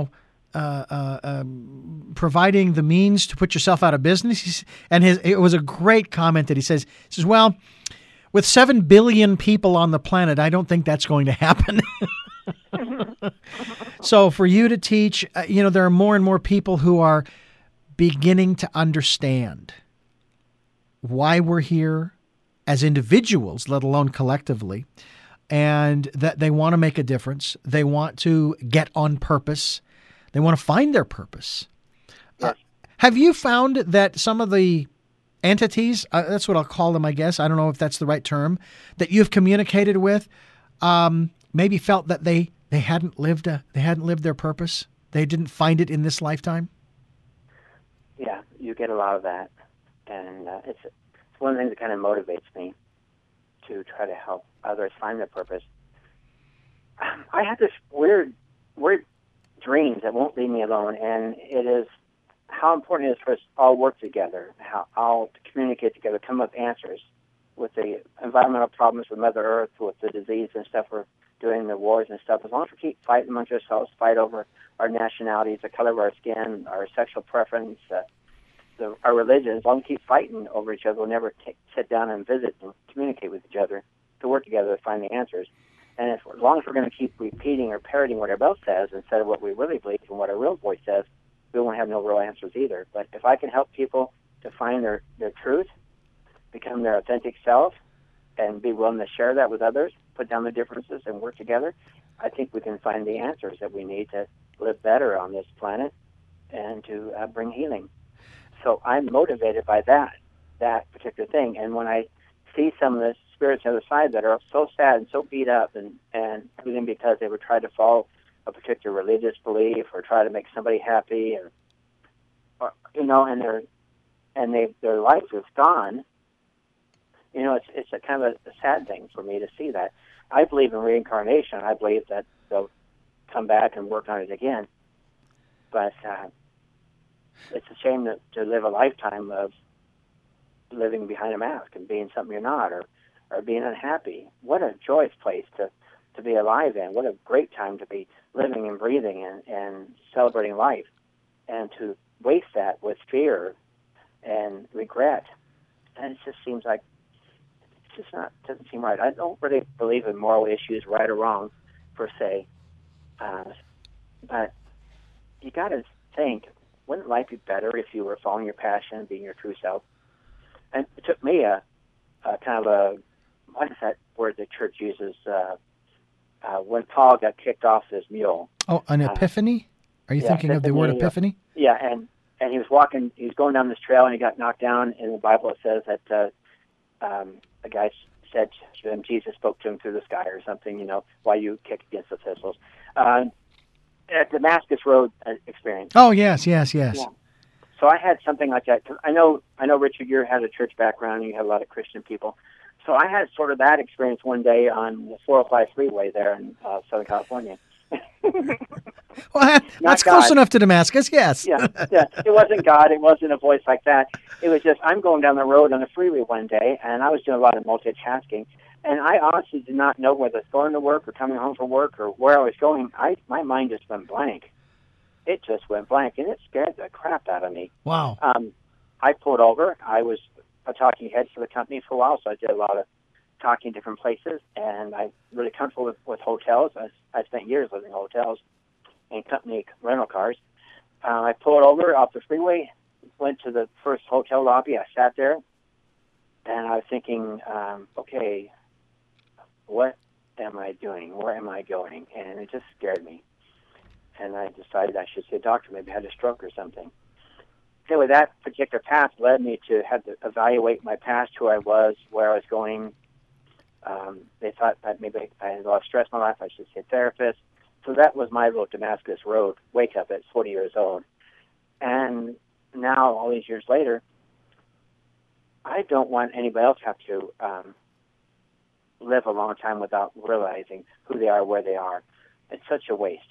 providing the means to put yourself out of business? It was a great comment that he says, well, with 7 billion people on the planet, I don't think that's going to happen. So for you to teach, there are more and more people who are beginning to understand why we're here as individuals, let alone collectively, and that they want to make a difference. They want to get on purpose. They want to find their purpose. Yes. Have you found that some of the entities, that's what I'll call them, I guess, I don't know if that's the right term, that you've communicated with, maybe felt that they hadn't lived their purpose? They didn't find it in this lifetime? Yeah, you get a lot of that. And it's one of the things that kind of motivates me to try to help others find their purpose. I have this weird dreams that won't leave me alone, and it is how important it is for us all work together, how all to communicate together, come up with answers with the environmental problems with Mother Earth, with the disease and stuff we're doing, the wars and stuff. As long as we keep fighting amongst ourselves, fight over our nationalities, the color of our skin, our sexual preference, our religion, as long as we keep fighting over each other, we'll never sit down and visit and communicate with each other to work together to find the answers. And as long as we're going to keep repeating or parroting what everybody else says instead of what we really believe and what our real voice says, we won't have no real answers either. But if I can help people to find their truth, become their authentic self, and be willing to share that with others, put down the differences and work together, I think we can find the answers that we need to live better on this planet and to bring healing. So I'm motivated by that particular thing. And when I see some of the spirits on the other side that are so sad and so beat up and everything because they were trying to follow a particular religious belief or try to make somebody happy or and their life is gone, it's a kind of a sad thing for me to see that. I believe in reincarnation. I believe that they'll come back and work on it again. But it's a shame to live a lifetime of living behind a mask and being something you're not, or being unhappy. What a joyous place to be alive in. What a great time to be living and breathing and celebrating life. And to waste that with fear and regret. And it just seems like doesn't seem right. I don't really believe in moral issues, right or wrong, per se. But you got to think, wouldn't life be better if you were following your passion and being your true self? And it took me a kind of a, what is that word the church uses, when Paul got kicked off his mule. Oh, an epiphany? Are you thinking of the word epiphany? Yeah, and he was going down this trail and he got knocked down. In the Bible it says that a guy said to him, Jesus spoke to him through the sky or something, while you kick against the thistles. At Damascus Road experience. Oh, yes. Yeah. So I had something like that. 'Cause I know, Richard, you had a church background and you had a lot of Christian people. So I had sort of that experience one day on the 405 freeway there in Southern California. Well, that's close enough to Damascus, yes. Yeah. It wasn't God. It wasn't a voice like that. It was just, I'm going down the road on the freeway one day, and I was doing a lot of multitasking, and I honestly did not know whether I was going to work or coming home from work or where I was going. My mind just went blank. It just went blank, and it scared the crap out of me. Wow. I pulled over. I was a talking head for the company for a while, so I did a lot of talking in different places, and I'm really comfortable with hotels. I spent years living in hotels and company rental cars. I pulled over off the freeway, went to the first hotel lobby. I sat there, and I was thinking, okay, what am I doing? Where am I going? And it just scared me. And I decided I should see a doctor. Maybe I had a stroke or something. Anyway, that particular path led me to have to evaluate my past, who I was, where I was going. They thought that maybe I had a lot of stress in my life. I should see a therapist. So that was my little Damascus Road wake up at 40 years old. And now, all these years later, I don't want anybody else to have to live a long time without realizing who they are, where they are. It's such a waste.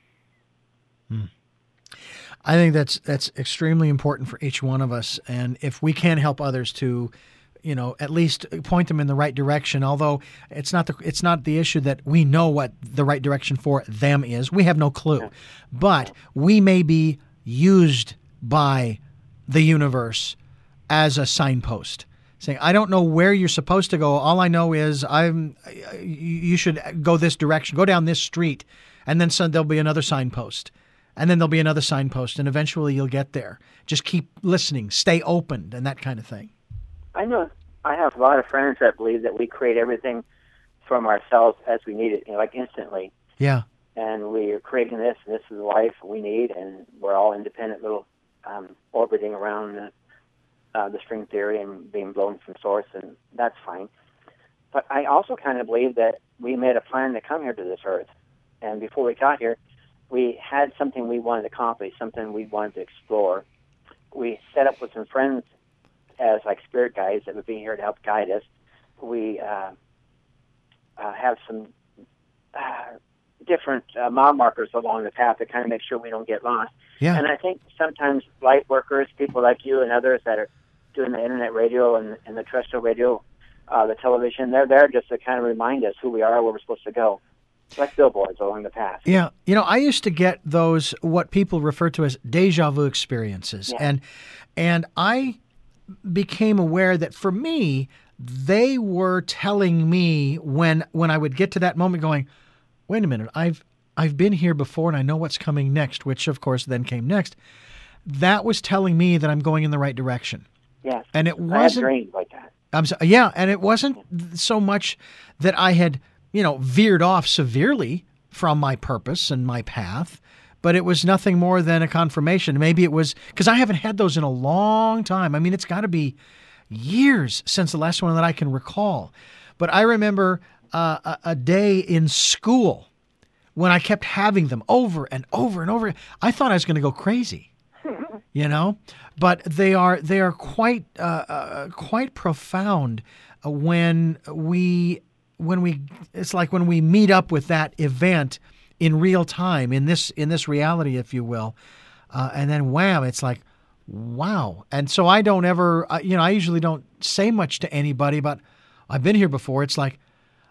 I think that's extremely important for each one of us. And if we can help others to, at least point them in the right direction, although it's not the issue that we know what the right direction for them is. We have no clue. But we may be used by the universe as a signpost, saying, I don't know where you're supposed to go. All I know is you should go this direction, go down this street, and then there'll be another signpost. And then there'll be another signpost, and eventually you'll get there. Just keep listening, stay open, and that kind of thing. I know I have a lot of friends that believe that we create everything from ourselves as we need it, like instantly. Yeah. And we are creating this, and this is the life we need, and we're all independent little orbiting around the string theory and being blown from source, and that's fine. But I also kind of believe that we made a plan to come here to this earth, and before we got here, we had something we wanted to accomplish, something we wanted to explore. We set up with some friends as like spirit guides that would be here to help guide us. We have some different mile markers along the path to kind of make sure we don't get lost. Yeah. And I think sometimes light workers, people like you and others that are doing the internet radio and the terrestrial radio, the television, they're there just to kind of remind us who we are, where we're supposed to go. Like billboards along the path. Yeah. I used to get those, what people refer to as deja vu experiences. Yeah. And I became aware that for me, they were telling me when I would get to that moment going, wait a minute, I've been here before and I know what's coming next, which of course then came next. That was telling me that I'm going in the right direction. Yes. And it wasn't, I had dreams like that. And it wasn't so much that I had veered off severely from my purpose and my path, but it was nothing more than a confirmation. Maybe it was because I haven't had those in a long time. I mean, it's got to be years since the last one that I can recall. But I remember a day in school when I kept having them over and over and over. I thought I was going to go crazy, but they are quite profound when we it's like when we meet up with that event in real time, in this reality, if you will, and then wham, it's like, wow. And so I don't ever, I usually don't say much to anybody, but I've been here before. It's like,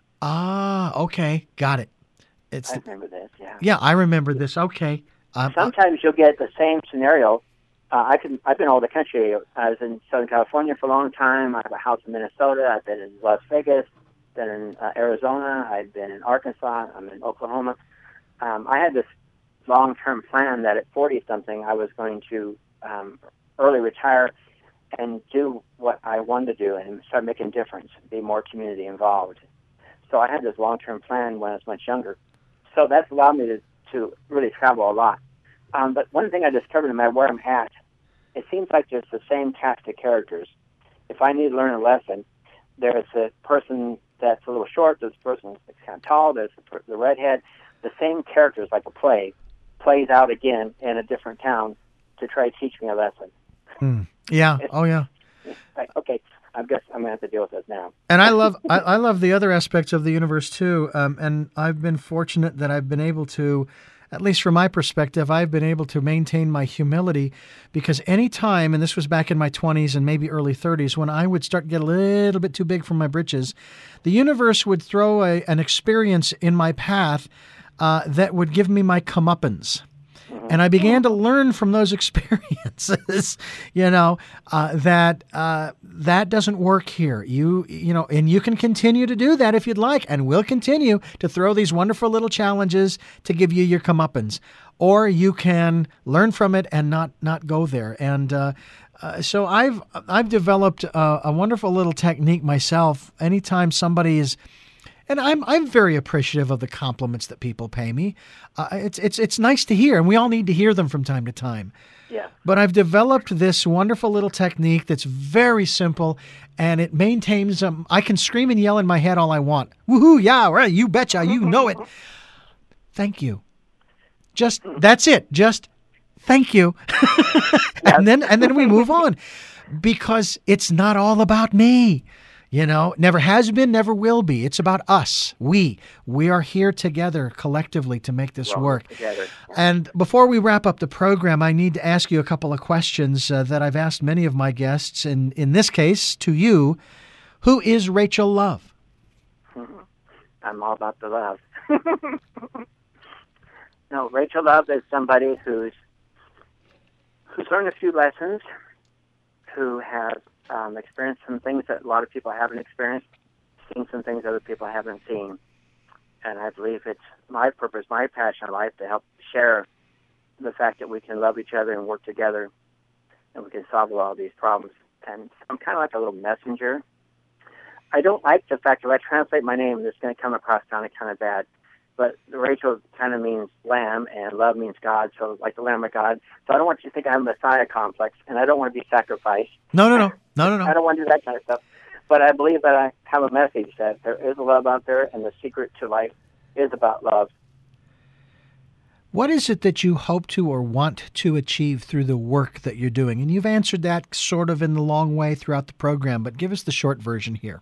okay, got it. I remember this, yeah. Yeah, I remember this. Okay. Sometimes you'll get the same scenario. I've been all over the country. I was in Southern California for a long time. I have a house in Minnesota. I've been in Las Vegas. Been in Arizona, I've been in Arkansas, I'm in Oklahoma. I had this long-term plan that at 40-something I was going to early retire and do what I wanted to do and start making a difference, be more community involved. So I had this long-term plan when I was much younger. So that's allowed me to really travel a lot. But one thing I discovered no matter where I'm at, it seems like there's the same cast of characters. If I need to learn a lesson, there's a person that's a little short, there's a person that's kind of tall, there's the redhead. The same characters, like a play, plays out again in a different town to try to teach me a lesson. Yeah. Oh, yeah. Like, okay, I guess I'm going to have to deal with this now. And I love the other aspects of the universe, too. And I've been fortunate that I've been able to, at least from my perspective, I've been able to maintain my humility because any time, and this was back in my 20s and maybe early 30s, when I would start to get a little bit too big for my britches, the universe would throw an experience in my path that would give me my comeuppance. And I began to learn from those experiences, that doesn't work here. And you can continue to do that if you'd like, and we'll continue to throw these wonderful little challenges to give you your comeuppance. Or you can learn from it and not go there. And so I've developed a wonderful little technique myself. Anytime somebody is, and I'm very appreciative of the compliments that people pay me. It's nice to hear, and we all need to hear them from time to time. Yeah. But I've developed this wonderful little technique that's very simple, and it maintains. I can scream and yell in my head all I want. Woohoo! Yeah, right. You betcha. You know it. Thank you. That's it. Just thank you, and then we move on, because it's not all about me. Never has been, never will be. It's about us. We are here together collectively to make this work. Together. And before we wrap up the program, I need to ask you a couple of questions that I've asked many of my guests. And in this case, to you, who is Rachel Love? I'm all about the love. No, Rachel Love is somebody who's learned a few lessons, who has experienced some things that a lot of people haven't experienced, seen some things other people haven't seen. And I believe it's my purpose, my passion in life to help share the fact that we can love each other and work together and we can solve all these problems. And I'm kind of like a little messenger. I don't like the fact that if I translate my name, it's going to come across sounding kind of bad. But Rachel kind of means lamb, and love means God, so like the Lamb of God. So I don't want you to think I have a Messiah complex, and I don't want to be sacrificed. No. I don't want to do that kind of stuff. But I believe that I have a message that there is a love out there, and the secret to life is about love. What is it that you hope to or want to achieve through the work that you're doing? And you've answered that sort of in the long way throughout the program, but give us the short version here.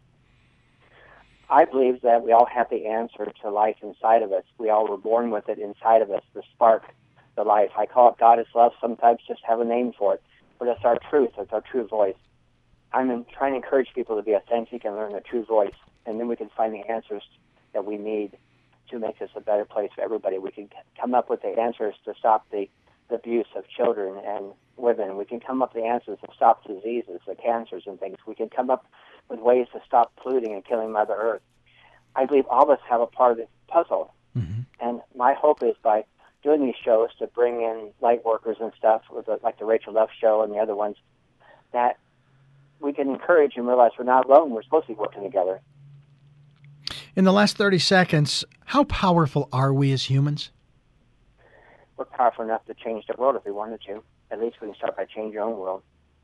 I believe that we all have the answer to life inside of us. We all were born with it inside of us, the spark, the life. I call it God is love. Sometimes just have a name for it. But it's our truth. It's our true voice. I'm trying to encourage people to be authentic and learn their true voice. And then we can find the answers that we need to make this a better place for everybody. We can come up with the answers to stop the abuse of children and women. We can come up with the answers to stop diseases, the cancers and things. We can come up with ways to stop polluting and killing Mother Earth. I believe all of us have a part of this puzzle. Mm-hmm. And my hope is by doing these shows to bring in light workers and stuff, like the Rachel Love Show and the other ones, that we can encourage and realize we're not alone. We're supposed to be working together. In the last 30 seconds, how powerful are we as humans? We're powerful enough to change the world if we wanted to. At least we can start by changing our own world.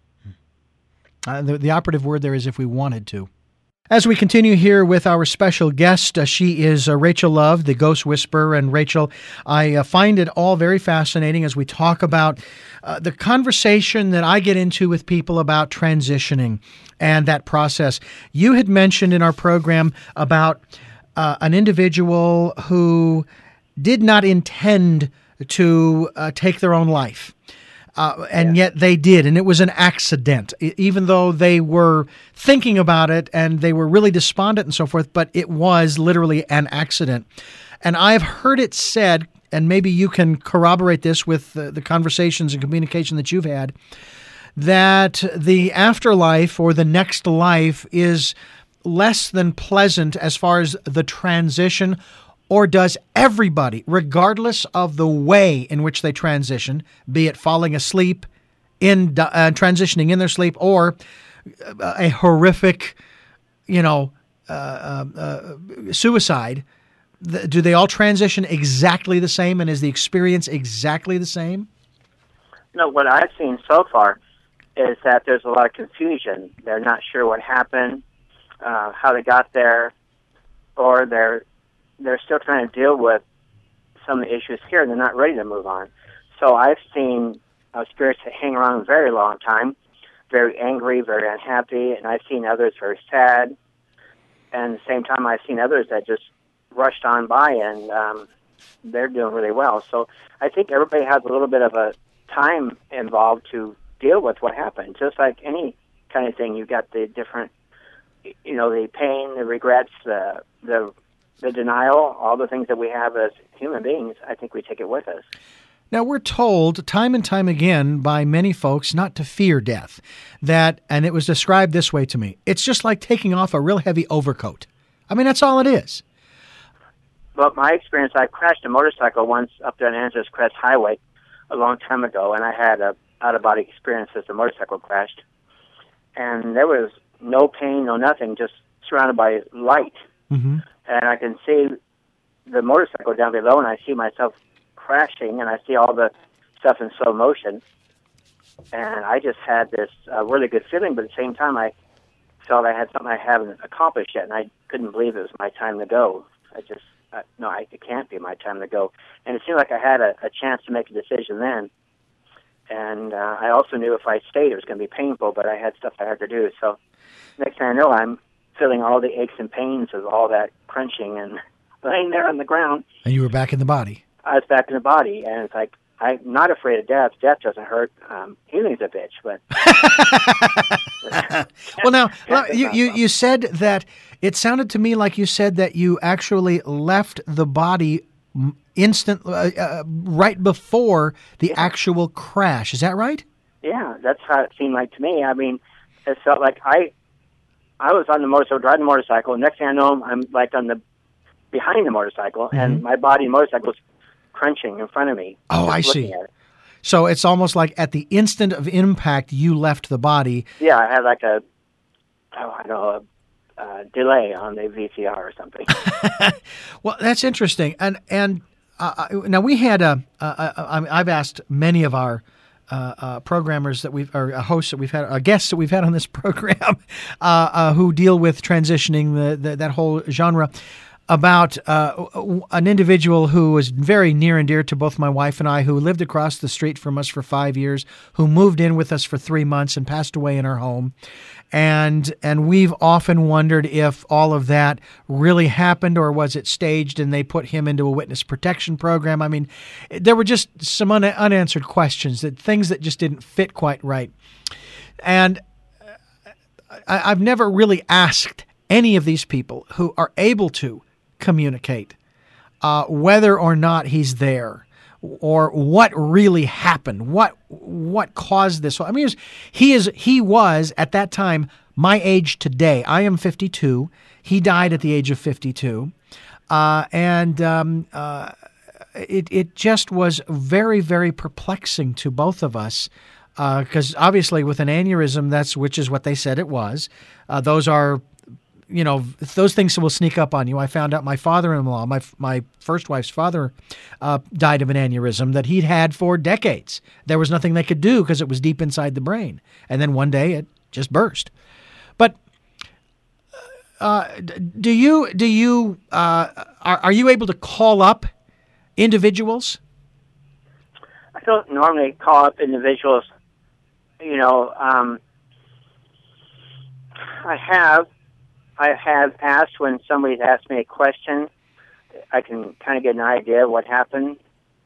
The operative word there is if we wanted to. As we continue here with our special guest, she is Rachel Love, the Ghost Whisperer. And Rachel, I find it all very fascinating as we talk about the conversation that I get into with people about transitioning and that process. You had mentioned in our program about an individual who did not intend to take their own life. And yet they did, and it was an accident, even though they were thinking about it and they were really despondent and so forth, but it was literally an accident. And I've heard it said, and maybe you can corroborate this with the conversations and communication that you've had, that the afterlife or the next life is less than pleasant as far as the transition. Or does everybody, regardless of the way in which they transition, be it falling asleep, transitioning in their sleep, or a horrific, suicide, do they all transition exactly the same, and is the experience exactly the same? No, what I've seen so far is that there's a lot of confusion. They're not sure what happened, how they got there, or they're still trying to deal with some of the issues here, and they're not ready to move on. So I've seen spirits that hang around a very long time, very angry, very unhappy, and I've seen others very sad. And at the same time, I've seen others that just rushed on by, and they're doing really well. So I think everybody has a little bit of a time involved to deal with what happened. Just like any kind of thing, you've got the different, the pain, the regrets, the denial, all the things that we have as human beings. I think we take it with us. Now, we're told time and time again by many folks not to fear death. And it was described this way to me. It's just like taking off a real heavy overcoat. I mean, that's all it is. Well, my experience, I crashed a motorcycle once up there on Angeles Crest Highway a long time ago, and I had a out-of-body experience as the motorcycle crashed. And there was no pain, no nothing, just surrounded by light. Mm-hmm. And I can see the motorcycle down below, and I see myself crashing, and I see all the stuff in slow motion. And I just had this really good feeling, but at the same time, I felt I had something I haven't accomplished yet, and I couldn't believe it was my time to go. It can't be my time to go. And it seemed like I had a chance to make a decision then. And I also knew if I stayed, it was going to be painful, but I had stuff I had to do. So next thing I know, I'm feeling all the aches and pains of all that crunching and laying there on the ground. And you were back in the body. I was back in the body, and it's like, I'm not afraid of death. Death doesn't hurt. Healing's a bitch, but... Well, now, you said that, it sounded to me like you said that you actually left the body right before the actual crash. Is that right? Yeah, that's how it seemed like to me. I mean, it felt like I was on the motorcycle, driving the motorcycle. Next thing I know, I'm like behind the motorcycle, and my body and motorcycle was crunching in front of me. Oh, I see. So it's almost like at the instant of impact, you left the body. Yeah, I had like a delay on the VCR or something. Well, that's interesting. And now we had I've asked many of our programmers or hosts that we've had, guests that we've had on this program, who deal with transitioning that whole genre, about an individual who was very near and dear to both my wife and I, who lived across the street from us for 5 years, who moved in with us for 3 months and passed away in our home. And we've often wondered if all of that really happened, or was it staged and they put him into a witness protection program. I mean, there were just some unanswered questions, things that just didn't fit quite right. And I've never really asked any of these people who are able to communicate whether or not he's there, or what really happened, what caused this. I mean, he was at that time my age today. I am 52. He died at the age of 52, it just was very, very perplexing to both of us, because obviously with an aneurysm, which is what they said it was. Those are, those things will sneak up on you. I found out my father-in-law, my first wife's father, died of an aneurysm that he'd had for decades. There was nothing they could do because it was deep inside the brain. And then one day it just burst. But are you able to call up individuals? I don't normally call up individuals. I have asked when somebody's asked me a question. I can kind of get an idea of what happened,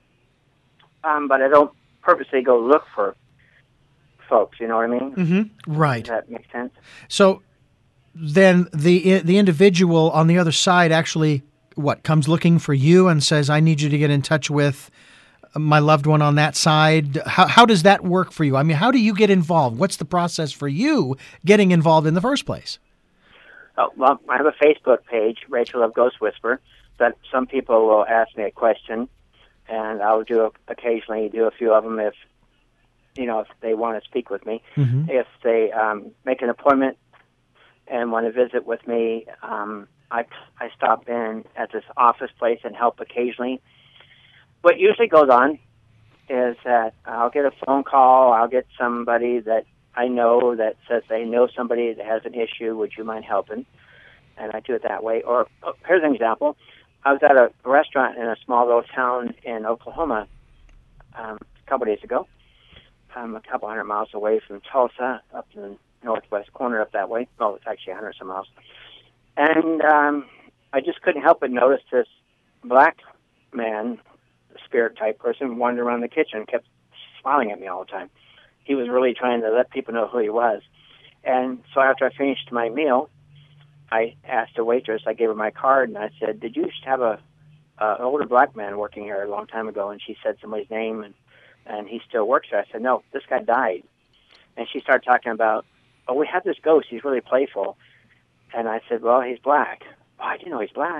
but I don't purposely go look for folks. You know what I mean? Mm-hmm. Right. Does that make sense? So then the individual on the other side actually comes looking for you and says, "I need you to get in touch with my loved one on that side." How does that work for you? I mean, how do you get involved? What's the process for you getting involved in the first place? Oh, well, I have a Facebook page, Rachel of Ghost Whisper, that some people will ask me a question, and I'll occasionally do a few of them if they want to speak with me. Mm-hmm. If they make an appointment and want to visit with me, I stop in at this office place and help occasionally. What usually goes on is that I'll get a phone call, I'll get somebody that I know that says they know somebody that has an issue, would you mind helping? And I do it that way. Or here's an example. I was at a restaurant in a small little town in Oklahoma a couple days ago, a couple hundred miles away from Tulsa, up in the northwest corner up that way. Well, it's actually 100 some miles. And I just couldn't help but notice this black man, spirit-type person, wandering around the kitchen, kept smiling at me all the time. He was really trying to let people know who he was. And so after I finished my meal, I asked the waitress, I gave her my card, and I said, "Did you used to have an older black man working here a long time ago?" And she said somebody's name, and he still works there. I said, "No, this guy died." And she started talking about, "Oh, we have this ghost. He's really playful." And I said, "Well, he's black." "Oh, I didn't know he's black."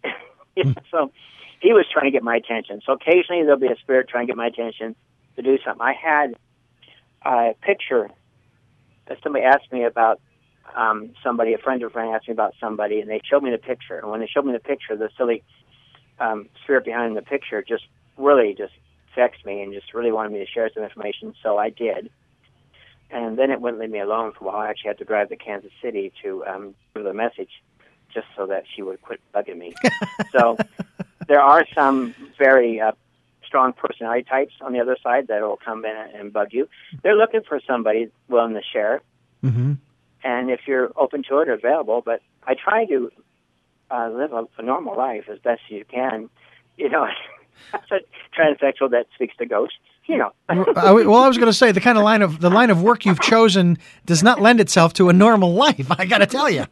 So he was trying to get my attention. So occasionally there'll be a spirit trying to get my attention to do something. I had a picture that somebody asked me about somebody, a friend of a friend asked me about somebody, and they showed me the picture. And when they showed me the picture, the silly spirit behind the picture just vexed me and just really wanted me to share some information, so I did. And then it wouldn't leave me alone for a while. I actually had to drive to Kansas City to give the message just so that she would quit bugging me. So there are some very strong personality types on the other side that will come in and bug you. They're looking for somebody willing to share. Mm-hmm. And if you're open to it, available. But I try to live a normal life as best as you can. You know, as a transsexual that speaks to ghosts. You know. I was going to say the line of work you've chosen does not lend itself to a normal life. I got to tell you.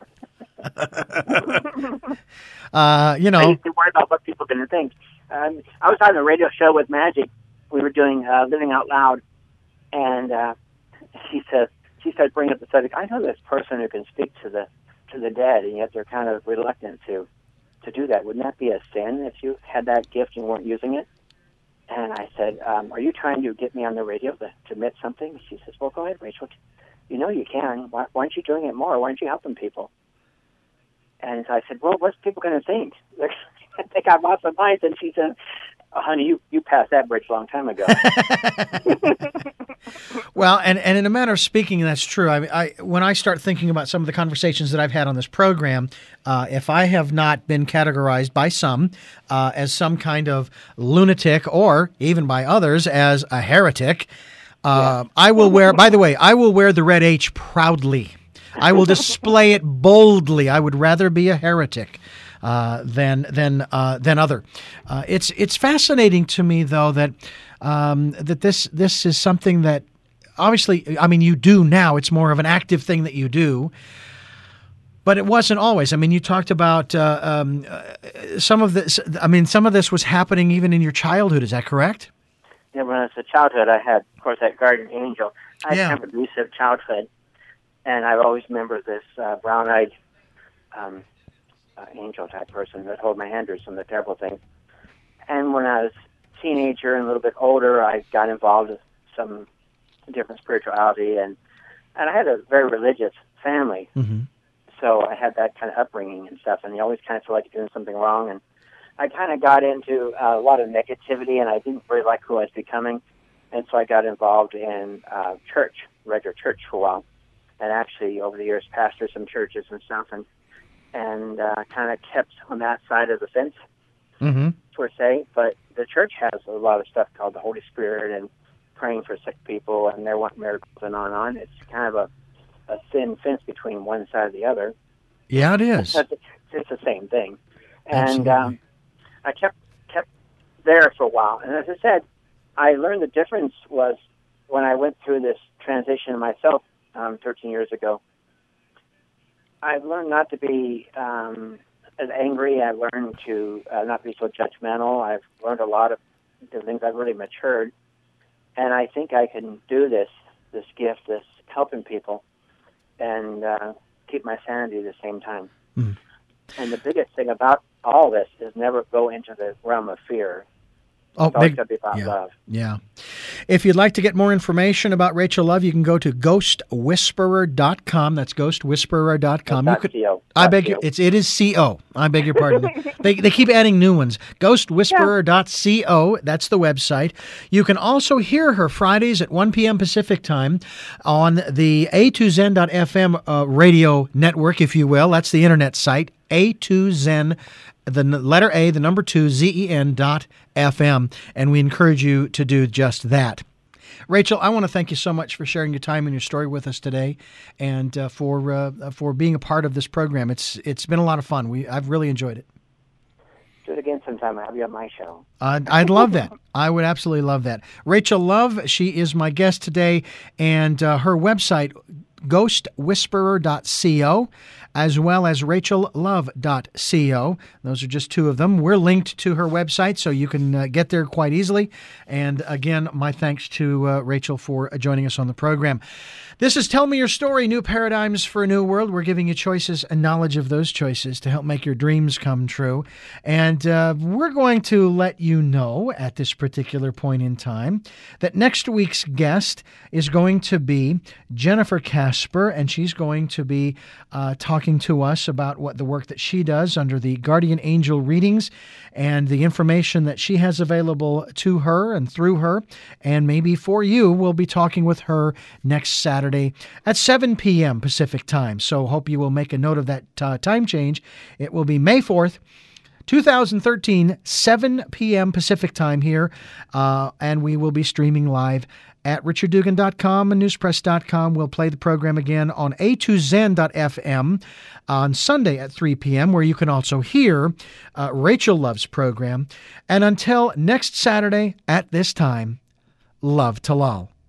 You know, I used to worry about what people are going to think. I was on a radio show with Magic. We were doing Living Out Loud, and she started bringing up the subject. I know this person who can speak to the dead, and yet they're kind of reluctant to do that. Wouldn't that be a sin if you had that gift and weren't using it? And I said, are you trying to get me on the radio to admit something? She says, well, go ahead, Rachel. You know you can. Why aren't you doing it more? Why aren't you helping people? And so I said, well, what's people going to think? I think I've lost my mind. And she said, oh, honey, you passed that bridge a long time ago. Well, and in a matter of speaking, that's true. I mean, when I start thinking about some of the conversations that I've had on this program, if I have not been categorized by some as some kind of lunatic or even by others as a heretic, I will wear, by the way, I will wear the red H proudly. I will display it boldly. I would rather be a heretic than other. It's fascinating to me, though, that this is something that obviously, I mean, you do now. It's more of an active thing that you do. But it wasn't always. I mean, you talked about some of this. I mean, some of this was happening even in your childhood. Is that correct? Yeah, when I was a childhood, I had, of course, that guardian angel. I had an abusive childhood. And I always remember this brown-eyed angel-type person that held my hand through some of the terrible things. And when I was a teenager and a little bit older, I got involved with some different spirituality. And I had a very religious family. Mm-hmm. So I had that kind of upbringing and stuff. And you always kind of feel like you're doing something wrong. And I kind of got into a lot of negativity, and I didn't really like who I was becoming. And so I got involved in church, regular church for a while. And actually, over the years, pastored some churches and stuff, and kind of kept on that side of the fence, per se. But the church has a lot of stuff called the Holy Spirit and praying for sick people, and they want miracles and on and on. It's kind of a thin fence between one side and the other. Yeah, it is. It's the same thing. And I kept there for a while. And as I said, I learned the difference was when I went through this transition myself 13 years ago. I've learned not to be as angry. I've learned to not be so judgmental. I've learned a lot of different things. I've really matured. And I think I can do this gift, this helping people, and keep my sanity at the same time. Mm. And the biggest thing about all this is never go into the realm of fear. Oh, it's always going to be about love. Yeah. If you'd like to get more information about Rachel Love, you can go to ghostwhisperer.com. That's ghostwhisperer.com. I beg your, it is C-O. I beg your pardon. They keep adding new ones. Ghostwhisperer.co. That's the website. You can also hear her Fridays at 1 p.m. Pacific time on the A2Zen.fm radio network, if you will. That's the internet site, A2Zen, the letter A, the number 2, ZEN.FM, and we encourage you to do just that. Rachel, I want to thank you so much for sharing your time and your story with us today, and for being a part of this program. It's been a lot of fun. I've really enjoyed it. Do it again sometime. I'll have you on my show. I'd love that. I would absolutely love that. Rachel Love, she is my guest today, and her website, ghostwhisperer.co, as well as rachellove.co. Those are just two of them. We're linked to her website, so you can get there quite easily. And again, my thanks to Rachel for joining us on the program. This is Tell Me Your Story, New Paradigms for a New World. We're giving you choices and knowledge of those choices to help make your dreams come true. And we're going to let you know at this particular point in time that next week's guest is going to be Jennifer Casper, and she's going to be talking to us about what the work that she does under the Guardian Angel readings and the information that she has available to her and through her, and maybe for you. We'll be talking with her next Saturday at 7 p.m. Pacific time. So hope you will make a note of that time change. It will be May 4th, 2013, 7 p.m. Pacific time here, and we will be streaming live at richarddugan.com and newspress.com. We'll play the program again on a2zen.fm on Sunday at 3 p.m., where you can also hear Rachel Love's program. And until next Saturday at this time, love Talal.